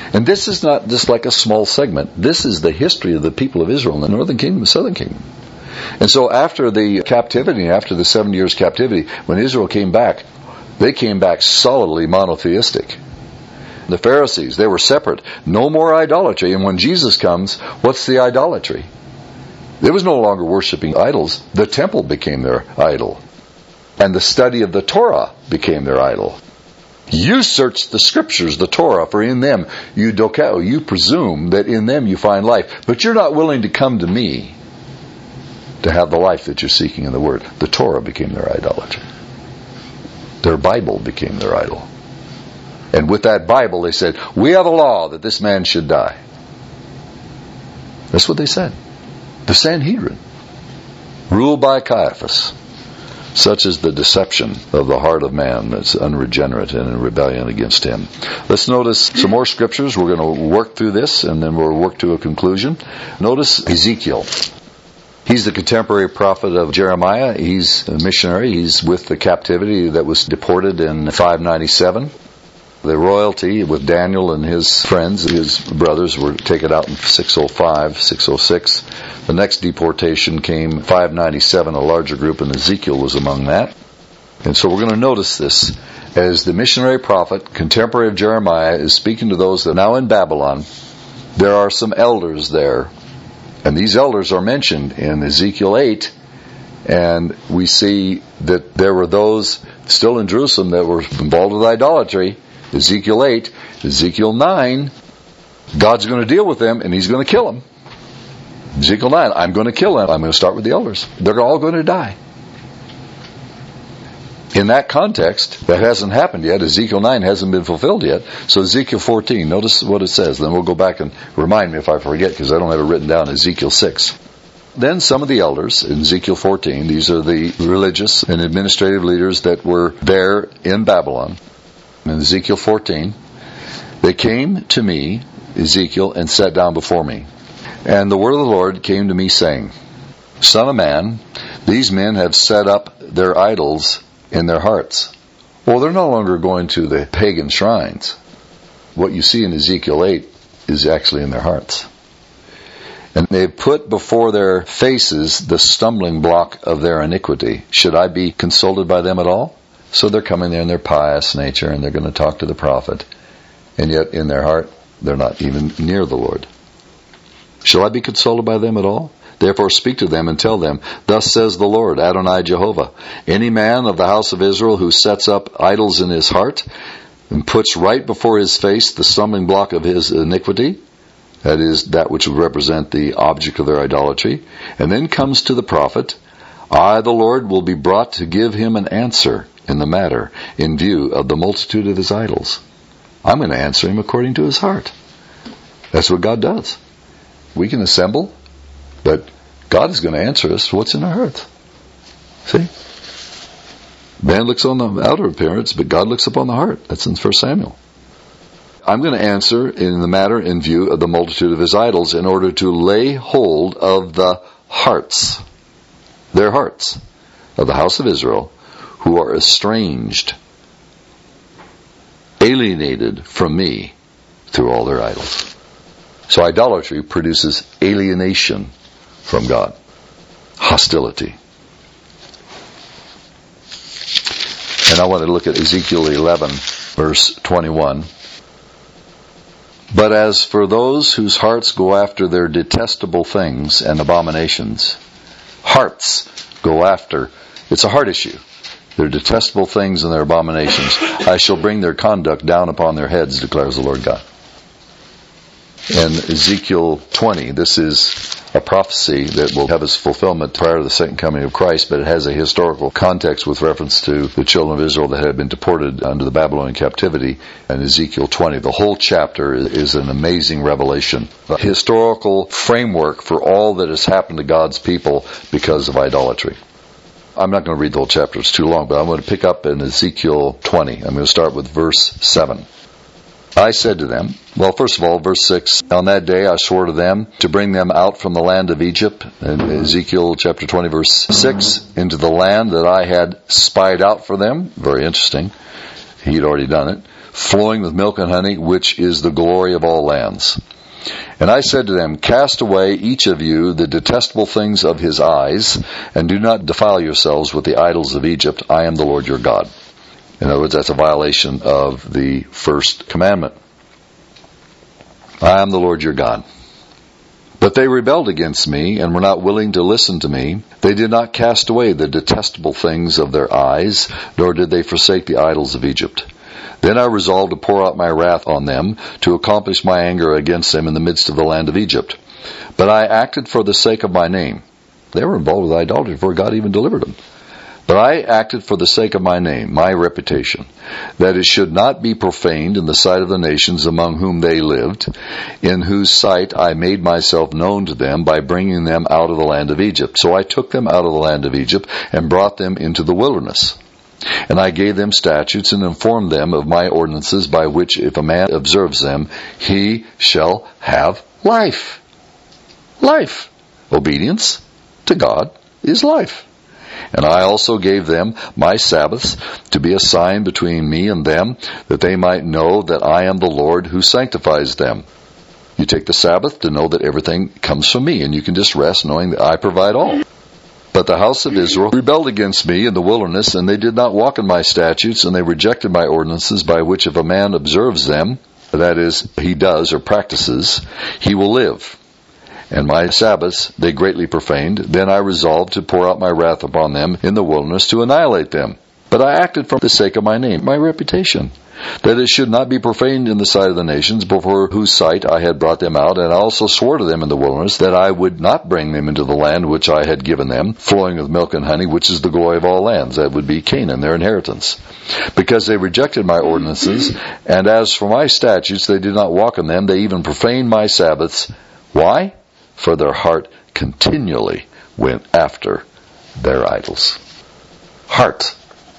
And this is not just like a small segment. This is the history of the people of Israel in the northern kingdom and southern kingdom. And so after the captivity, after the seven years captivity, when Israel came back, they came back solidly monotheistic. The Pharisees, they were separate. No more idolatry. And when Jesus comes, what's the idolatry? There was no longer worshiping idols. The temple became their idol. And the study of the Torah became their idol. You search the scriptures, the Torah, for in them you dokeo, you presume that in them you find life. But you're not willing to come to me to have the life that you're seeking in the Word. The Torah became their idolatry. Their Bible became their idol. And with that Bible they said, we have a law that this man should die. That's what they said. The Sanhedrin, ruled by Caiaphas. Such is the deception of the heart of man that's unregenerate and in rebellion against him. Let's notice some more scriptures. We're going to work through this and then we'll work to a conclusion. Notice Ezekiel. He's the contemporary prophet of Jeremiah. He's a missionary. He's with the captivity that was deported in five ninety-seven. The royalty with Daniel and his friends, his brothers, were taken out in six oh five, six oh six. The next deportation came five ninety-seven, a larger group, and Ezekiel was among that. And so we're going to notice this. As the missionary prophet, contemporary of Jeremiah, is speaking to those that are now in Babylon, there are some elders there. And these elders are mentioned in Ezekiel eight. And we see that there were those still in Jerusalem that were involved with idolatry. Ezekiel eight, Ezekiel nine, God's going to deal with them and He's going to kill them. Ezekiel nine, I'm going to kill them. I'm going to start with the elders. They're all going to die. In that context, that hasn't happened yet. Ezekiel nine hasn't been fulfilled yet. So Ezekiel fourteen, notice what it says. Then we'll go back and remind me if I forget, because I don't have it written down. Ezekiel six. Then some of the elders in Ezekiel fourteen, these are the religious and administrative leaders that were there in Babylon. In Ezekiel fourteen, they came to me, Ezekiel, and sat down before me. And the word of the Lord came to me saying, Son of man, these men have set up their idols in their hearts. Well, they're no longer going to the pagan shrines. What you see in Ezekiel eight is actually in their hearts. And they put before their faces the stumbling block of their iniquity. Should I be consulted by them at all? So they're coming there in their pious nature and they're going to talk to the prophet. And yet in their heart, they're not even near the Lord. Shall I be consulted by them at all? Therefore speak to them and tell them, Thus says the Lord, Adonai Jehovah, any man of the house of Israel who sets up idols in his heart and puts right before his face the stumbling block of his iniquity, that is, that which would represent the object of their idolatry, and then comes to the prophet, I, the Lord, will be brought to give him an answer in the matter, in view of the multitude of his idols. I'm going to answer him according to his heart. That's what God does. We can assemble, but God is going to answer us what's in our hearts. See? Man looks on the outer appearance, but God looks upon the heart. That's in First Samuel. I'm going to answer in the matter in view of the multitude of his idols in order to lay hold of the hearts, their hearts, of the house of Israel, who are estranged, alienated from me through all their idols. So idolatry produces alienation from God, hostility. And I want to look at Ezekiel eleven, verse twenty-one. But as for those whose hearts go after their detestable things and abominations, hearts go after, it's a heart issue, their detestable things and their abominations, I shall bring their conduct down upon their heads, declares the Lord God. And Ezekiel twenty, this is a prophecy that will have its fulfillment prior to the second coming of Christ, but it has a historical context with reference to the children of Israel that had been deported under the Babylonian captivity. And Ezekiel twenty, the whole chapter is an amazing revelation, a historical framework for all that has happened to God's people because of idolatry. I'm not going to read the whole chapter, it's too long, but I'm going to pick up in Ezekiel twenty. I'm going to start with verse seven. I said to them, well, first of all, verse six, on that day I swore to them to bring them out from the land of Egypt, in Ezekiel chapter twenty, verse six, into the land that I had spied out for them. Very interesting. He'd already done it. flowing with milk and honey, which is the glory of all lands. And I said to them, cast away each of you the detestable things of his eyes, and do not defile yourselves with the idols of Egypt. I am the Lord your God. In other words, that's a violation of the first commandment. I am the Lord your God. But they rebelled against me and were not willing to listen to me. They did not cast away the detestable things of their eyes, nor did they forsake the idols of Egypt. Then I resolved to pour out my wrath on them, to accomplish my anger against them in the midst of the land of Egypt. But I acted for the sake of my name. They were involved with idolatry before God even delivered them. But I acted for the sake of my name, my reputation, that it should not be profaned in the sight of the nations among whom they lived, in whose sight I made myself known to them by bringing them out of the land of Egypt. So I took them out of the land of Egypt and brought them into the wilderness. And I gave them statutes and informed them of my ordinances, by which if a man observes them, he shall have life. Life. Obedience to God is life. And I also gave them my Sabbaths to be a sign between me and them, that they might know that I am the Lord who sanctifies them. You take the Sabbath to know that everything comes from me, and you can just rest knowing that I provide all. But the house of Israel rebelled against me in the wilderness, and they did not walk in my statutes, and they rejected my ordinances, by which if a man observes them, that is, he does or practices, he will live. And my Sabbaths they greatly profaned. Then I resolved to pour out my wrath upon them in the wilderness to annihilate them. But I acted for the sake of my name, my reputation, that it should not be profaned in the sight of the nations, before whose sight I had brought them out. And I also swore to them in the wilderness that I would not bring them into the land which I had given them, flowing with milk and honey, which is the glory of all lands. That would be Canaan, their inheritance. Because they rejected my ordinances, and as for my statutes, they did not walk in them. They even profaned my Sabbaths. Why? For their heart continually went after their idols. Heart.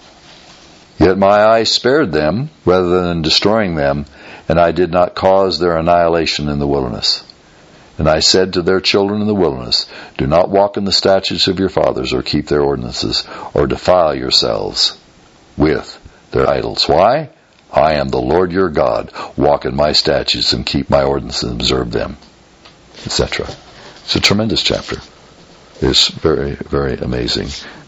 Yet my eye spared them rather than destroying them, and I did not cause their annihilation in the wilderness. And I said to their children in the wilderness, do not walk in the statutes of your fathers, or keep their ordinances, or defile yourselves with their idols. Why? I am the Lord your God. Walk in my statutes and keep my ordinances and observe them, et cetera. It's a tremendous chapter. It's very, very amazing.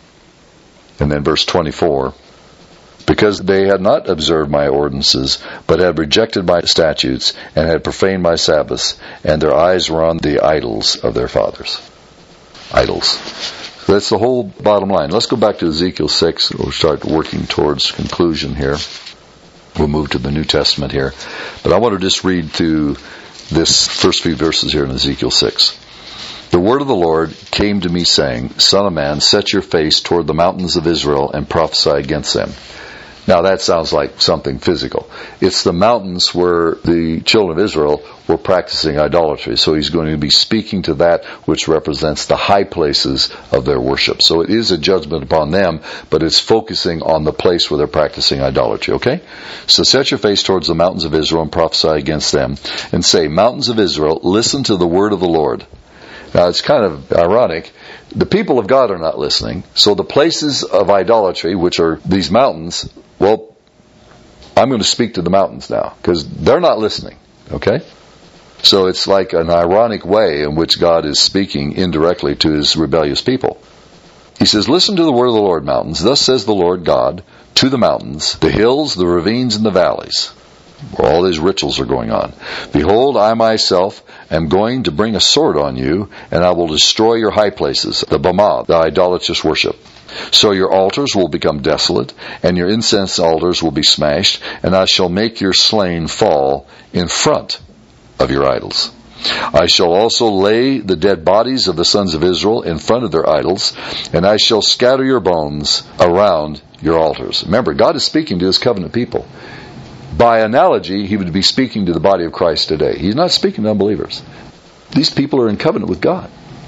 And then verse twenty-four, because they had not observed my ordinances, but had rejected my statutes, and had profaned my Sabbaths, and their eyes were on the idols of their fathers. Idols. So that's the whole bottom line. Let's go back to Ezekiel six. We'll start working towards conclusion here. We'll move to the New Testament here. But I want to just read through this first few verses here in Ezekiel six. The word of the Lord came to me, saying, Son of man, set your face toward the mountains of Israel and prophesy against them. Now that sounds like something physical. It's the mountains where the children of Israel were practicing idolatry. So he's going to be speaking to that which represents the high places of their worship. So it is a judgment upon them, but it's focusing on the place where they're practicing idolatry, okay? So set your face towards the mountains of Israel and prophesy against them, and say, Mountains of Israel, listen to the word of the Lord. Now it's kind of ironic. The people of God are not listening. So the places of idolatry, which are these mountains, well, I'm going to speak to the mountains now, because they're not listening. Okay? So it's like an ironic way in which God is speaking indirectly to his rebellious people. He says, listen to the word of the Lord, mountains. Thus says the Lord God to the mountains, the hills, the ravines, and the valleys, where all these rituals are going on. Behold, I myself am going to bring a sword on you, and I will destroy your high places, the Bamah, the idolatrous worship. So your altars will become desolate, and your incense altars will be smashed, and I shall make your slain fall in front of your idols. I shall also lay the dead bodies of the sons of Israel in front of their idols, and I shall scatter your bones around your altars. Remember, God is speaking to his covenant people. By analogy, he would be speaking to the body of Christ today. He's not speaking to unbelievers. These people are in covenant with God.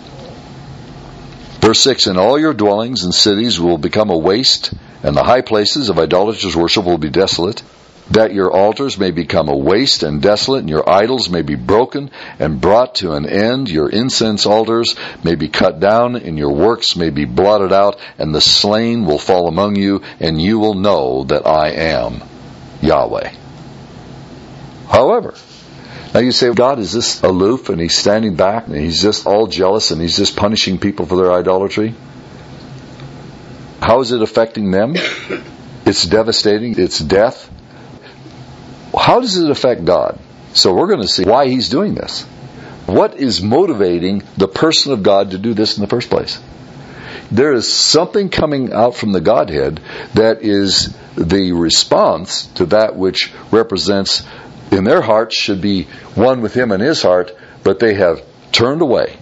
Verse six, and all your dwellings and cities will become a waste, and the high places of idolatrous worship will be desolate, that your altars may become a waste and desolate, and your idols may be broken and brought to an end. Your incense altars may be cut down, and your works may be blotted out, and the slain will fall among you, and you will know that I am Yahweh. However, now you say, God is this aloof and He's standing back and He's just all jealous and He's just punishing people for their idolatry? How is it affecting them? It's devastating. It's death. How does it affect God? So we're going to see why He's doing this. What is motivating the person of God to do this in the first place? There is something coming out from the Godhead that is the response to that which represents, in their hearts, should be one with Him in His heart, but they have turned away.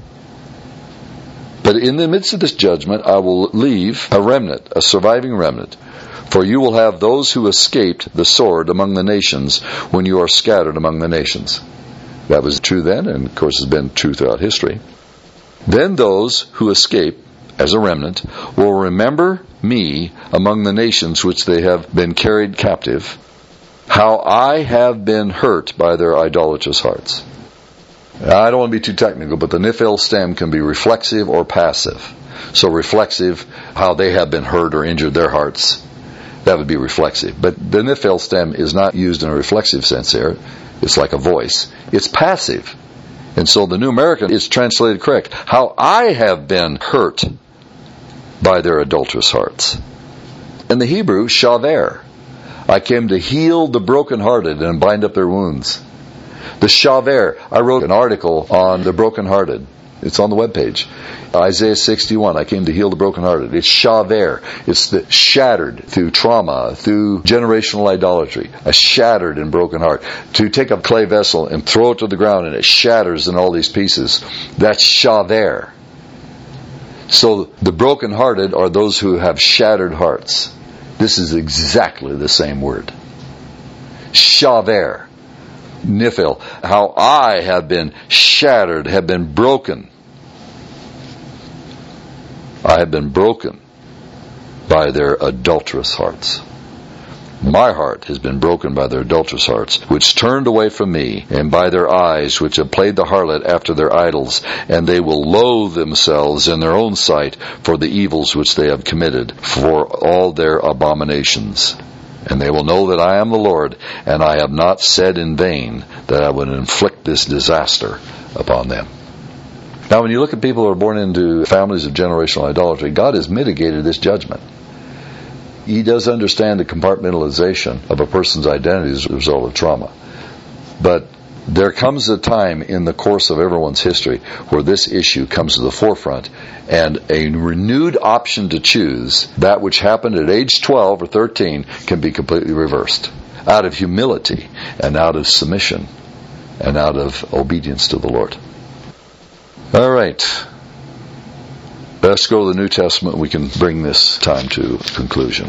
But in the midst of this judgment, I will leave a remnant, a surviving remnant. For you will have those who escaped the sword among the nations when you are scattered among the nations. That was true then, and of course has been true throughout history. Then those who escape as a remnant will remember me among the nations which they have been carried captive, how I have been hurt by their idolatrous hearts. I don't want to be too technical, but the Nephil stem can be reflexive or passive. So reflexive, how they have been hurt or injured their hearts. That would be reflexive. But the Nephil stem is not used in a reflexive sense here. It's like a voice. It's passive. And so the New American is translated correct. How I have been hurt by their adulterous hearts. In the Hebrew, shaver. I came to heal the brokenhearted and bind up their wounds. The shaver. I wrote an article on the brokenhearted. It's on the webpage. Isaiah sixty-one. I came to heal the brokenhearted. It's shaver. It's the shattered through trauma, through generational idolatry. A shattered and broken heart. To take a clay vessel and throw it to the ground and it shatters in all these pieces. That's shaver. So the brokenhearted are those who have shattered hearts. This is exactly the same word. Shaver. Nephil. How I have been shattered, have been broken. I have been broken by their adulterous hearts. My heart has been broken by their adulterous hearts, which turned away from me, and by their eyes, which have played the harlot after their idols, and they will loathe themselves in their own sight for the evils which they have committed, for all their abominations. And they will know that I am the Lord, and I have not said in vain that I would inflict this disaster upon them. Now, when you look at people who are born into families of generational idolatry, God has mitigated this judgment. He does understand the compartmentalization of a person's identity as a result of trauma. But there comes a time in the course of everyone's history where this issue comes to the forefront, and a renewed option to choose that which happened at age twelve or thirteen can be completely reversed out of humility and out of submission and out of obedience to the Lord. All right. Let's go to the New Testament. We can bring this time to conclusion.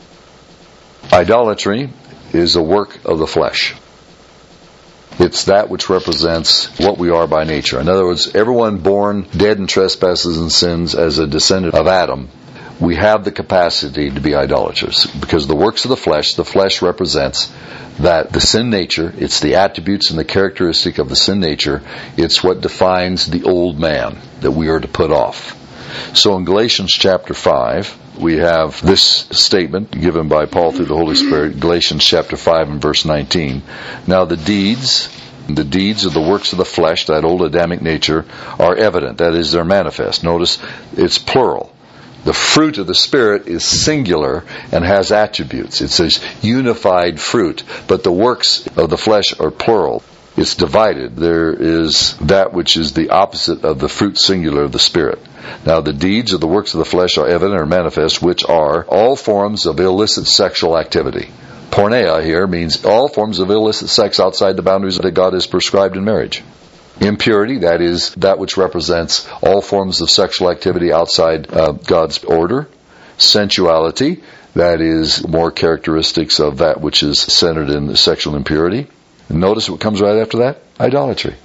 Idolatry is a work of the flesh. It's that which represents what we are by nature. In other words, everyone born dead in trespasses and sins as a descendant of Adam, we have the capacity to be idolaters. Because the works of the flesh, the flesh represents that the sin nature, it's the attributes and the characteristic of the sin nature, it's what defines the old man that we are to put off. So in Galatians chapter five, we have this statement given by Paul through the Holy Spirit, Galatians chapter five and verse nineteen. Now the deeds, the deeds of the works of the flesh, that old Adamic nature, are evident. That is, they're manifest. Notice it's plural. The fruit of the Spirit is singular and has attributes. It says unified fruit. But the works of the flesh are plural. It's divided. There is that which is the opposite of the fruit singular of the Spirit. Now the deeds of the works of the flesh are evident or manifest, which are all forms of illicit sexual activity. Porneia here means all forms of illicit sex outside the boundaries that God has prescribed in marriage. Impurity, that is that which represents all forms of sexual activity outside uh, God's order. Sensuality, that is more characteristics of that which is centered in the sexual impurity. And notice what comes right after that? Idolatry.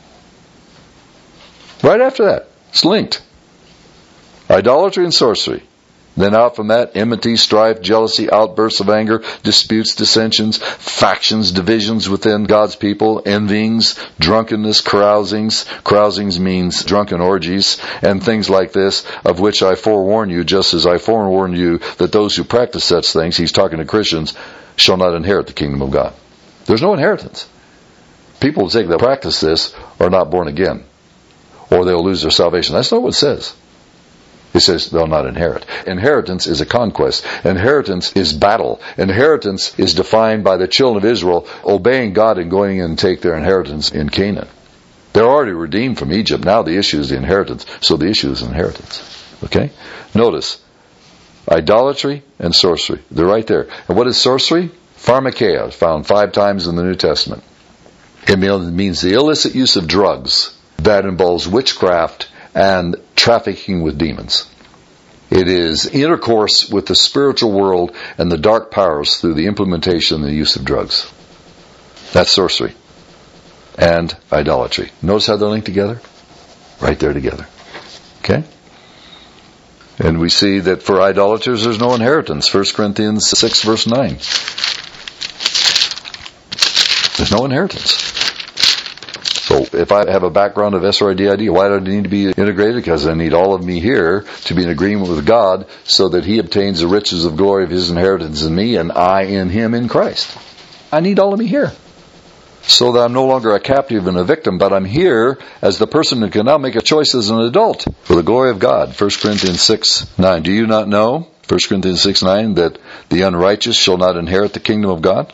Right after that. It's linked. Idolatry and sorcery. Then out from that, enmity, strife, jealousy, outbursts of anger, disputes, dissensions, factions, divisions within God's people, envyings, drunkenness, carousings. Carousings means drunken orgies, and things like this, of which I forewarn you, just as I forewarned you, that those who practice such things, he's talking to Christians, shall not inherit the kingdom of God. There's no inheritance. people who take that practice this are not born again, or they'll lose their salvation. That's not what it says. It says they'll not inherit. Inheritance is a conquest. Inheritance is battle. Inheritance is defined by the children of Israel obeying God and going in and take their inheritance in Canaan. They're already redeemed from Egypt. Now the issue is the inheritance. So the issue is inheritance. Okay? Notice, idolatry and sorcery. They're right there. And what is sorcery? Pharmakeia, found five times in the New Testament. It means the illicit use of drugs that involves witchcraft and trafficking with demons. It is intercourse with the spiritual world and the dark powers through the implementation and the use of drugs. That's sorcery and idolatry. Notice how they're linked together? Right there together. Okay? And we see that for idolaters there's no inheritance. First Corinthians six verse nine. There's no inheritance. So if I have a background of S R I D I D, why do I need to be integrated? Because I need all of me here to be in agreement with God so that He obtains the riches of glory of His inheritance in me and I in Him in Christ. I need all of me here. So that I'm no longer a captive and a victim, but I'm here as the person who can now make a choice as an adult for the glory of God. First Corinthians six nine. Do you not know, First Corinthians six nine, that the unrighteous shall not inherit the kingdom of God?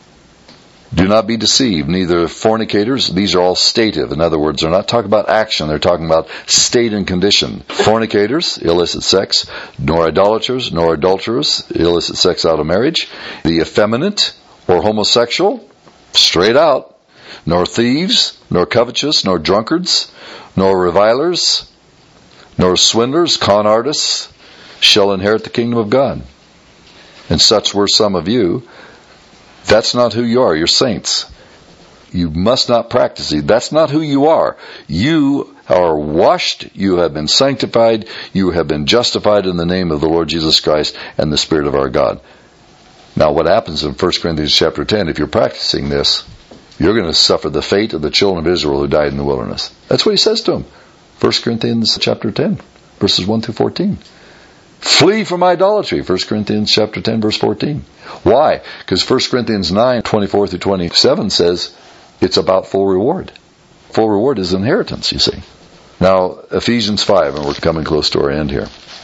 Do not be deceived, neither fornicators. These are all stative. In other words, they're not talking about action. They're talking about state and condition. Fornicators, illicit sex, nor idolaters, nor adulterers, illicit sex out of marriage. The effeminate or homosexual, straight out. Nor thieves, nor covetous, nor drunkards, nor revilers, nor swindlers, con artists, shall inherit the kingdom of God. And such were some of you. That's not who you are. You're saints. You must not practice it. That's not who you are. You are washed. You have been sanctified. You have been justified in the name of the Lord Jesus Christ and the Spirit of our God. Now what happens in First Corinthians chapter ten, if you're practicing this, you're going to suffer the fate of the children of Israel who died in the wilderness. That's what he says to them. First Corinthians chapter ten, verses one through fourteen. Flee from idolatry, First Corinthians chapter ten, verse fourteen. Why? Because First Corinthians nine, twenty-four through twenty-seven says it's about full reward. Full reward is inheritance, you see. Now, Ephesians five, and we're coming close to our end here.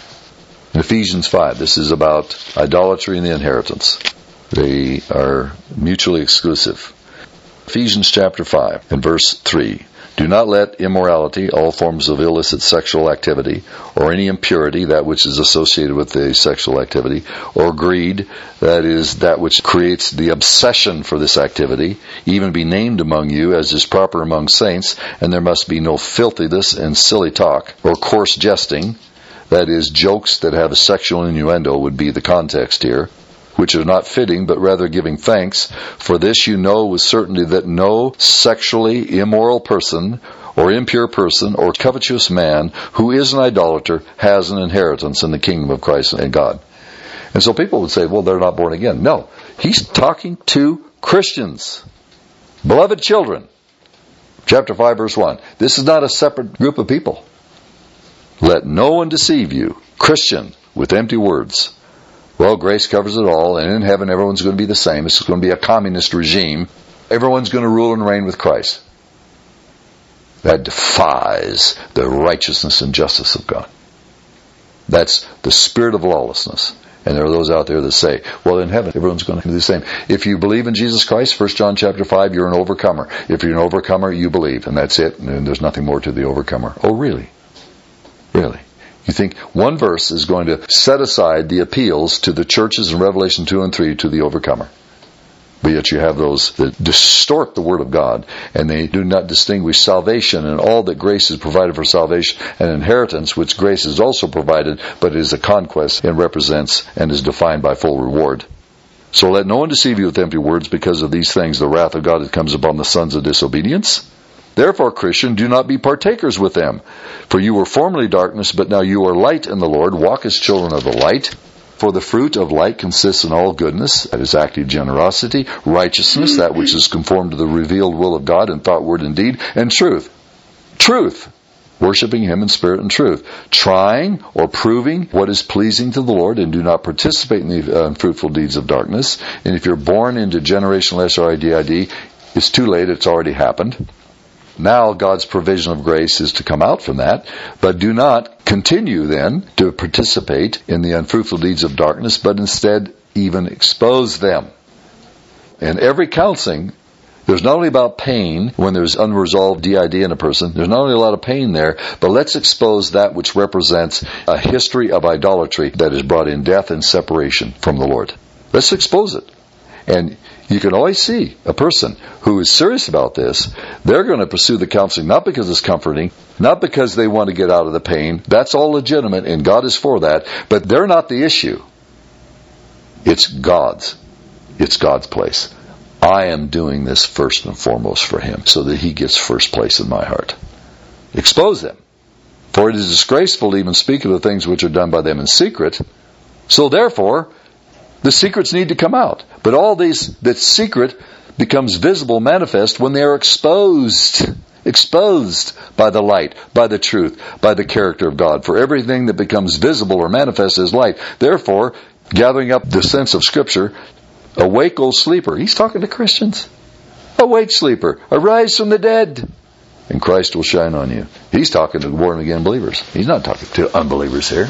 In Ephesians five, this is about idolatry and the inheritance. They are mutually exclusive. Ephesians chapter five, and verse three. Do not let immorality, all forms of illicit sexual activity, or any impurity, that which is associated with the sexual activity, or greed, that is, that which creates the obsession for this activity, even be named among you as is proper among saints, and there must be no filthiness and silly talk, or coarse jesting, that is, jokes that have a sexual innuendo would be the context here, which are not fitting, but rather giving thanks. For this you know with certainty that no sexually immoral person, or impure person, or covetous man, who is an idolater, has an inheritance in the kingdom of Christ and God. And so people would say, well, they're not born again. No, he's talking to Christians. Beloved children. Chapter five, verse one. This is not a separate group of people. Let no one deceive you, Christian, with empty words. Well, grace covers it all, and in heaven everyone's going to be the same. It's going to be a communist regime. Everyone's going to rule and reign with Christ. That defies the righteousness and justice of God. That's the spirit of lawlessness. And there are those out there that say, well, in heaven everyone's going to be the same. If you believe in Jesus Christ, First John chapter five, you're an overcomer. If you're an overcomer, you believe, and that's it, and there's nothing more to the overcomer. Oh, really? Really? You think one verse is going to set aside the appeals to the churches in Revelation two and three to the overcomer. But yet you have those that distort the Word of God, and they do not distinguish salvation and all that grace is provided for salvation and inheritance, which grace is also provided, but is a conquest and represents and is defined by full reward. So let no one deceive you with empty words, because of these things the wrath of God that comes upon the sons of disobedience. Therefore, Christian, do not be partakers with them. For you were formerly darkness, but now you are light in the Lord. Walk as children of the light. For the fruit of light consists in all goodness, that is active generosity, righteousness, that which is conformed to the revealed will of God in thought, word, and deed, and truth. Truth. Worshipping Him in spirit and truth. Trying or proving what is pleasing to the Lord, and do not participate in the unfruitful deeds of darkness. And if you're born into generational S R I D I D, It's too late. It's already happened. Now God's provision of grace is to come out from that, but do not continue then to participate in the unfruitful deeds of darkness, but instead even expose them. In every counseling, there's not only about pain when there's unresolved D I D in a person, there's not only a lot of pain there, but let's expose that which represents a history of idolatry that has brought in death and separation from the Lord. Let's expose it. And you can always see a person who is serious about this. They're going to pursue the counseling not because it's comforting, not because they want to get out of the pain. That's all legitimate, and God is for that. But they're not the issue. It's God's. It's God's place. I am doing this first and foremost for Him, so that He gets first place in my heart. Expose them. For it is disgraceful to even speak of the things which are done by them in secret. So therefore, the secrets need to come out. But all these, that secret becomes visible, manifest, when they are exposed. Exposed by the light, by the truth, by the character of God. For everything that becomes visible or manifest is light. Therefore, gathering up the sense of Scripture, awake, O sleeper. He's talking to Christians. Awake, sleeper. Arise from the dead, and Christ will shine on you. He's talking to born-again believers. He's not talking to unbelievers here.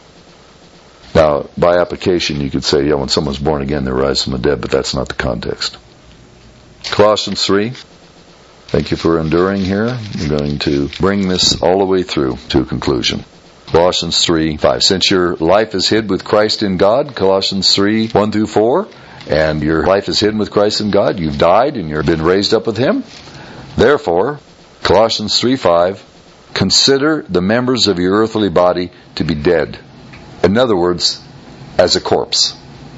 Now, by application, you could say, yeah, when someone's born again, they rise from the dead, but that's not the context. Colossians three. Thank you for enduring here. I'm going to bring this all the way through to a conclusion. Colossians three five. Since your life is hid with Christ in God, Colossians three one through four, and your life is hidden with Christ in God, you've died and you've been raised up with Him. Therefore, Colossians three five, consider the members of your earthly body to be dead. In other words, as a corpse.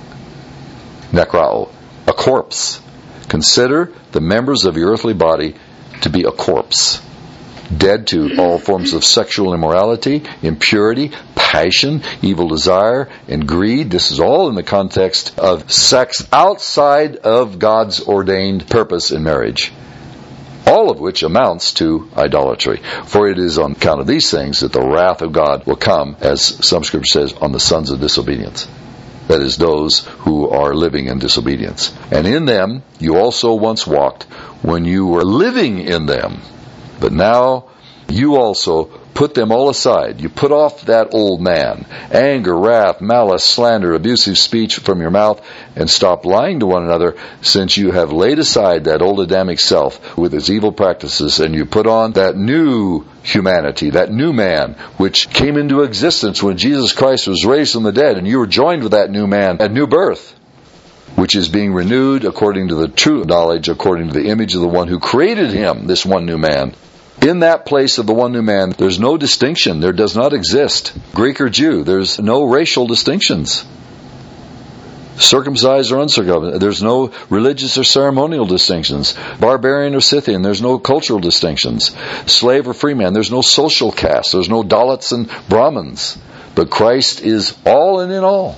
Nekrao, a corpse. Consider the members of your earthly body to be a corpse. Dead to all forms of sexual immorality, impurity, passion, evil desire, and greed. This is all in the context of sex outside of God's ordained purpose in marriage. All of which amounts to idolatry. For it is on account of these things that the wrath of God will come, as some Scripture says, on the sons of disobedience. That is, those who are living in disobedience. And in them you also once walked when you were living in them. But now you also put them all aside. You put off that old man, anger, wrath, malice, slander, abusive speech from your mouth, and stop lying to one another, since you have laid aside that old Adamic self with its evil practices, and you put on that new humanity, that new man, which came into existence when Jesus Christ was raised from the dead, and you were joined with that new man at new birth, which is being renewed according to the true knowledge, according to the image of the one who created him, this one new man. In that place of the one new man, there's no distinction. There does not exist Greek or Jew. There's no racial distinctions. Circumcised or uncircumcised. There's no religious or ceremonial distinctions. Barbarian or Scythian. There's no cultural distinctions. Slave or free man. There's no social caste. There's no Dalits and Brahmins. But Christ is all and in all.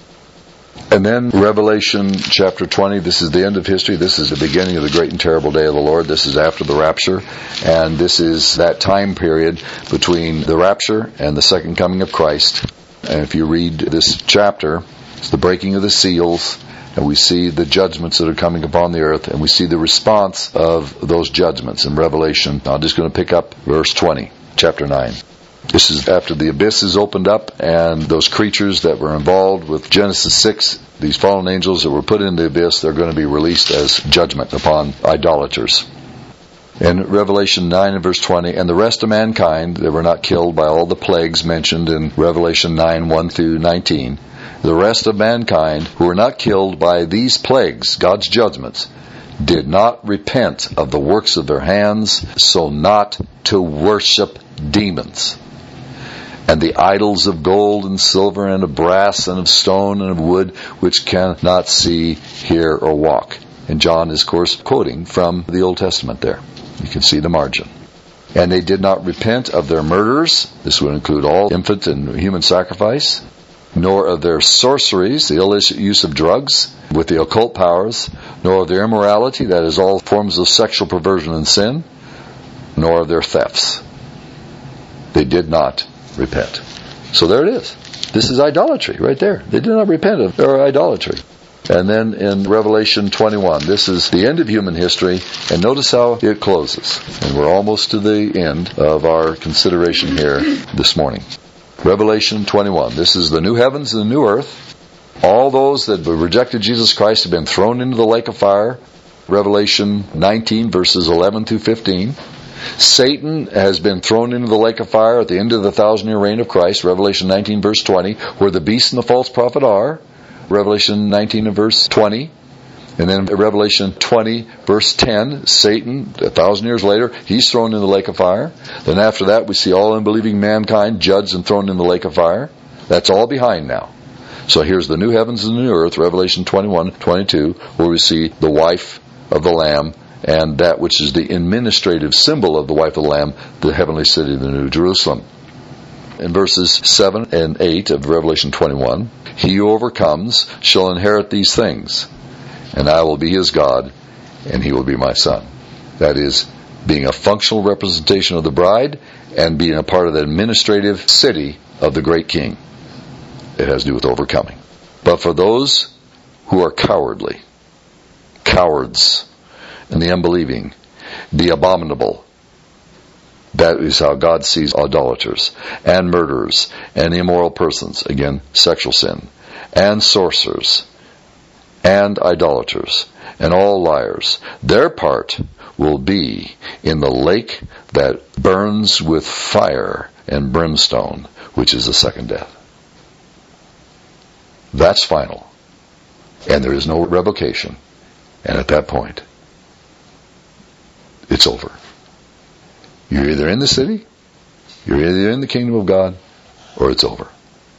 And then Revelation chapter twenty, this is the end of history. This is the beginning of the great and terrible day of the Lord. This is after the rapture. And this is that time period between the rapture and the second coming of Christ. And if you read this chapter, it's the breaking of the seals. And we see the judgments that are coming upon the earth. And we see the response of those judgments in Revelation. I'm just going to pick up verse twenty, chapter nine. This is after the abyss is opened up and those creatures that were involved with Genesis six, these fallen angels that were put in the abyss, they're going to be released as judgment upon idolaters. In Revelation nine and verse twenty, and the rest of mankind that were not killed by all the plagues mentioned in Revelation nine, one through nineteen, the rest of mankind who were not killed by these plagues, God's judgments, did not repent of the works of their hands, so not to worship demons. And the idols of gold and silver and of brass and of stone and of wood, which cannot see, hear, or walk. And John is, of course, quoting from the Old Testament there. You can see the margin. And they did not repent of their murders. This would include all infant and human sacrifice. Nor of their sorceries, the ill use of drugs, with the occult powers. Nor of their immorality, that is all forms of sexual perversion and sin. Nor of their thefts. They did not repent. So there it is. This is idolatry right there. They did not repent of their idolatry. And then in Revelation twenty-one, this is the end of human history, and notice how it closes. And we're almost to the end of our consideration here this morning. Revelation twenty-one, this is the new heavens and the new earth. All those that rejected Jesus Christ have been thrown into the lake of fire. Revelation nineteen, verses eleven through fifteen. Satan has been thrown into the lake of fire at the end of the thousand-year reign of Christ. Revelation nineteen, verse twenty, where the beast and the false prophet are. Revelation nineteen and verse twenty. And then Revelation twenty, verse ten, Satan, a thousand years later, he's thrown in the lake of fire. Then after that, we see all unbelieving mankind judged and thrown in the lake of fire. That's all behind now. So here's the new heavens and the new earth, Revelation twenty-one, twenty-two, where we see the wife of the Lamb, and that which is the administrative symbol of the wife of the Lamb, the heavenly city, the New Jerusalem. In verses seven and eight of Revelation twenty-one, he who overcomes shall inherit these things, and I will be his God, and he will be my son. That is, being a functional representation of the bride, and being a part of the administrative city of the great king. It has to do with overcoming. But for those who are cowardly, cowards, and the unbelieving, the abominable, that is how God sees idolaters, and murderers, and immoral persons, again, sexual sin, and sorcerers, and idolaters, and all liars. Their part will be in the lake that burns with fire and brimstone, which is the second death. That's final. And there is no revocation. And at that point, it's over. You're either in the city, you're either in the kingdom of God, or it's over.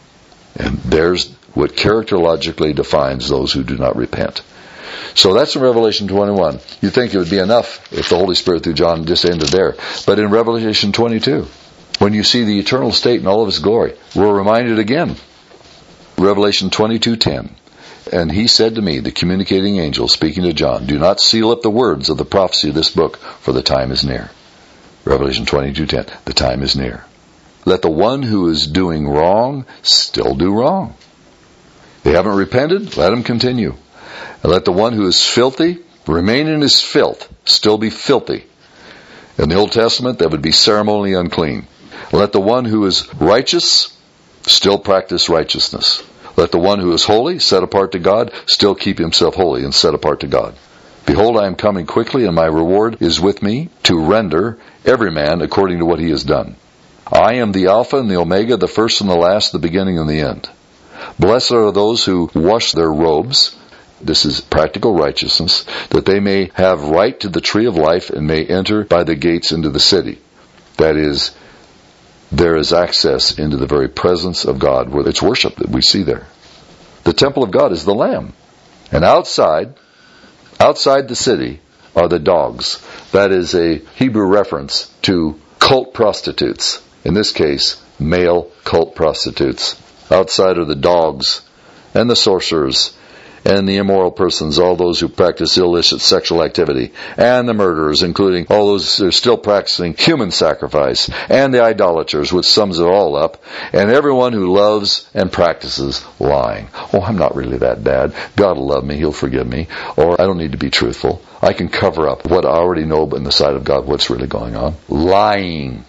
And there's what characterologically defines those who do not repent. So that's in Revelation twenty-one. You'd think it would be enough if the Holy Spirit through John just ended there. But in Revelation twenty-two, when you see the eternal state in all of its glory, we're reminded again. Revelation twenty-two ten. And he said to me, the communicating angel, speaking to John, do not seal up the words of the prophecy of this book, for the time is near. Revelation twenty-two ten. The time is near. Let the one who is doing wrong still do wrong. They haven't repented, let him continue. And let the one who is filthy remain in his filth, still be filthy. In the Old Testament, that would be ceremonially unclean. Let the one who is righteous still practice righteousness. Let the one who is holy, set apart to God, still keep himself holy and set apart to God. Behold, I am coming quickly, and my reward is with me, to render every man according to what he has done. I am the Alpha and the Omega, the first and the last, the beginning and the end. Blessed are those who wash their robes, this is practical righteousness, that they may have right to the tree of life and may enter by the gates into the city. That is, there is access into the very presence of God, where it's worship that we see there. The temple of God is the Lamb. And outside, outside the city are the dogs. That is a Hebrew reference to cult prostitutes. In this case, male cult prostitutes. Outside are the dogs and the sorcerers and the immoral persons, all those who practice illicit sexual activity, and the murderers, including all those who are still practicing human sacrifice, and the idolaters, which sums it all up, and everyone who loves and practices lying. Oh, I'm not really that bad. God will love me. He'll forgive me. Or I don't need to be truthful. I can cover up what I already know in the sight of God, what's really going on. Lying.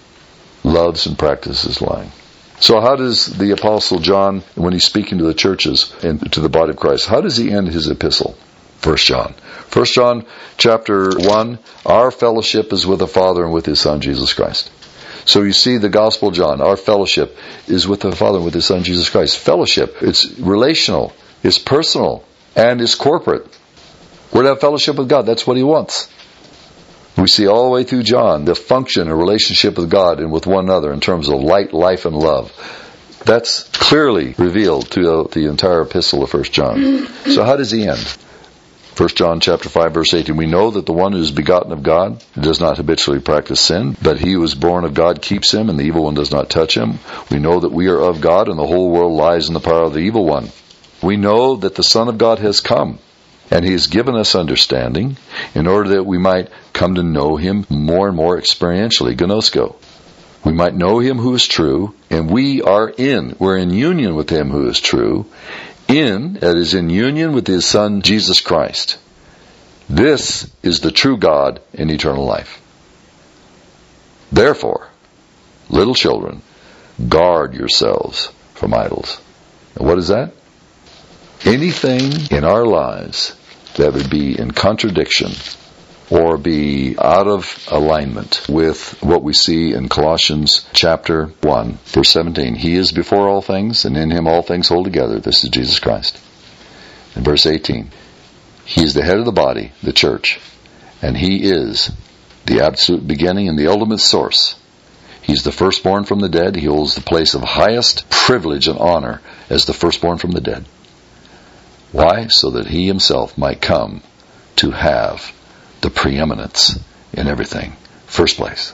Loves and practices lying. So how does the Apostle John, when he's speaking to the churches and to the body of Christ, how does he end his epistle? First John. First John chapter one, our fellowship is with the Father and with His Son, Jesus Christ. So you see the Gospel of John, our fellowship is with the Father and with His Son, Jesus Christ. Fellowship, it's relational, it's personal, and it's corporate. We're to have fellowship with God. That's what He wants. We see all the way through John the function and relationship with God and with one another in terms of light, life, and love. That's clearly revealed throughout the entire epistle of First John. So how does he end? First John chapter five, verse eighteen. We know that the one who is begotten of God does not habitually practice sin, but he who is born of God keeps him, and the evil one does not touch him. We know that we are of God, and the whole world lies in the power of the evil one. We know that the Son of God has come, and He has given us understanding in order that we might come to know Him more and more experientially, gnosko. We might know Him who is true, and we are in, we're in union with Him who is true, in, that is in union with His Son, Jesus Christ. This is the true God and eternal life. Therefore, little children, guard yourselves from idols. And what is that? Anything in our lives that would be in contradiction or be out of alignment with what we see in Colossians chapter one, verse seventeen. He is before all things, and in Him all things hold together. This is Jesus Christ. In verse eighteen, He is the head of the body, the church, and He is the absolute beginning and the ultimate source. He's the firstborn from the dead. He holds the place of highest privilege and honor as the firstborn from the dead. Why? So that He Himself might come to have the preeminence in everything. First place.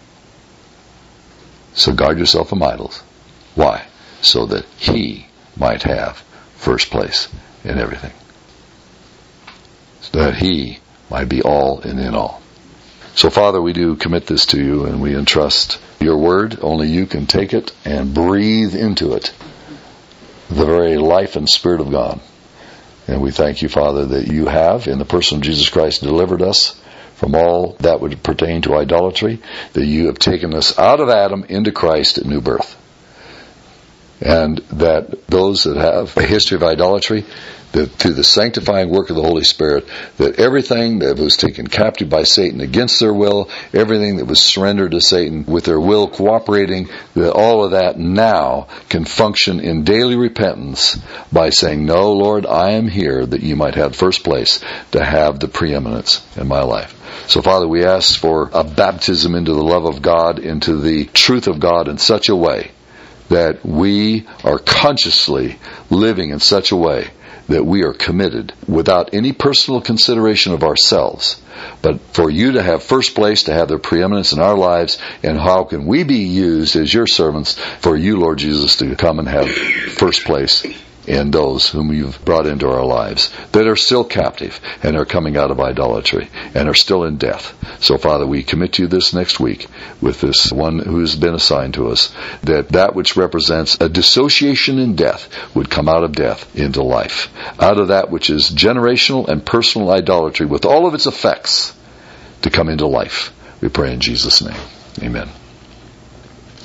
So guard yourself from idols. Why? So that He might have first place in everything. So that He might be all and in all. So Father, we do commit this to You, and we entrust Your word. Only You can take it and breathe into it the very life and Spirit of God. And we thank You, Father, that You have, in the person of Jesus Christ, delivered us from all that would pertain to idolatry, that You have taken us out of Adam into Christ at new birth. And that those that have a history of idolatry, that through the sanctifying work of the Holy Spirit, that everything that was taken captive by Satan against their will, everything that was surrendered to Satan with their will cooperating, that all of that now can function in daily repentance by saying, no, Lord, I am here that You might have first place, to have the preeminence in my life. So, Father, we ask for a baptism into the love of God, into the truth of God in such a way that we are consciously living in such a way that we are committed without any personal consideration of ourselves, but for You to have first place, to have the preeminence in our lives, and how can we be used as Your servants for You, Lord Jesus, to come and have first place in those whom You've brought into our lives that are still captive and are coming out of idolatry and are still in death. So, Father, we commit to You this next week with this one who has been assigned to us, that that which represents a dissociation in death would come out of death into life, out of that which is generational and personal idolatry with all of its effects to come into life. We pray in Jesus' name. Amen.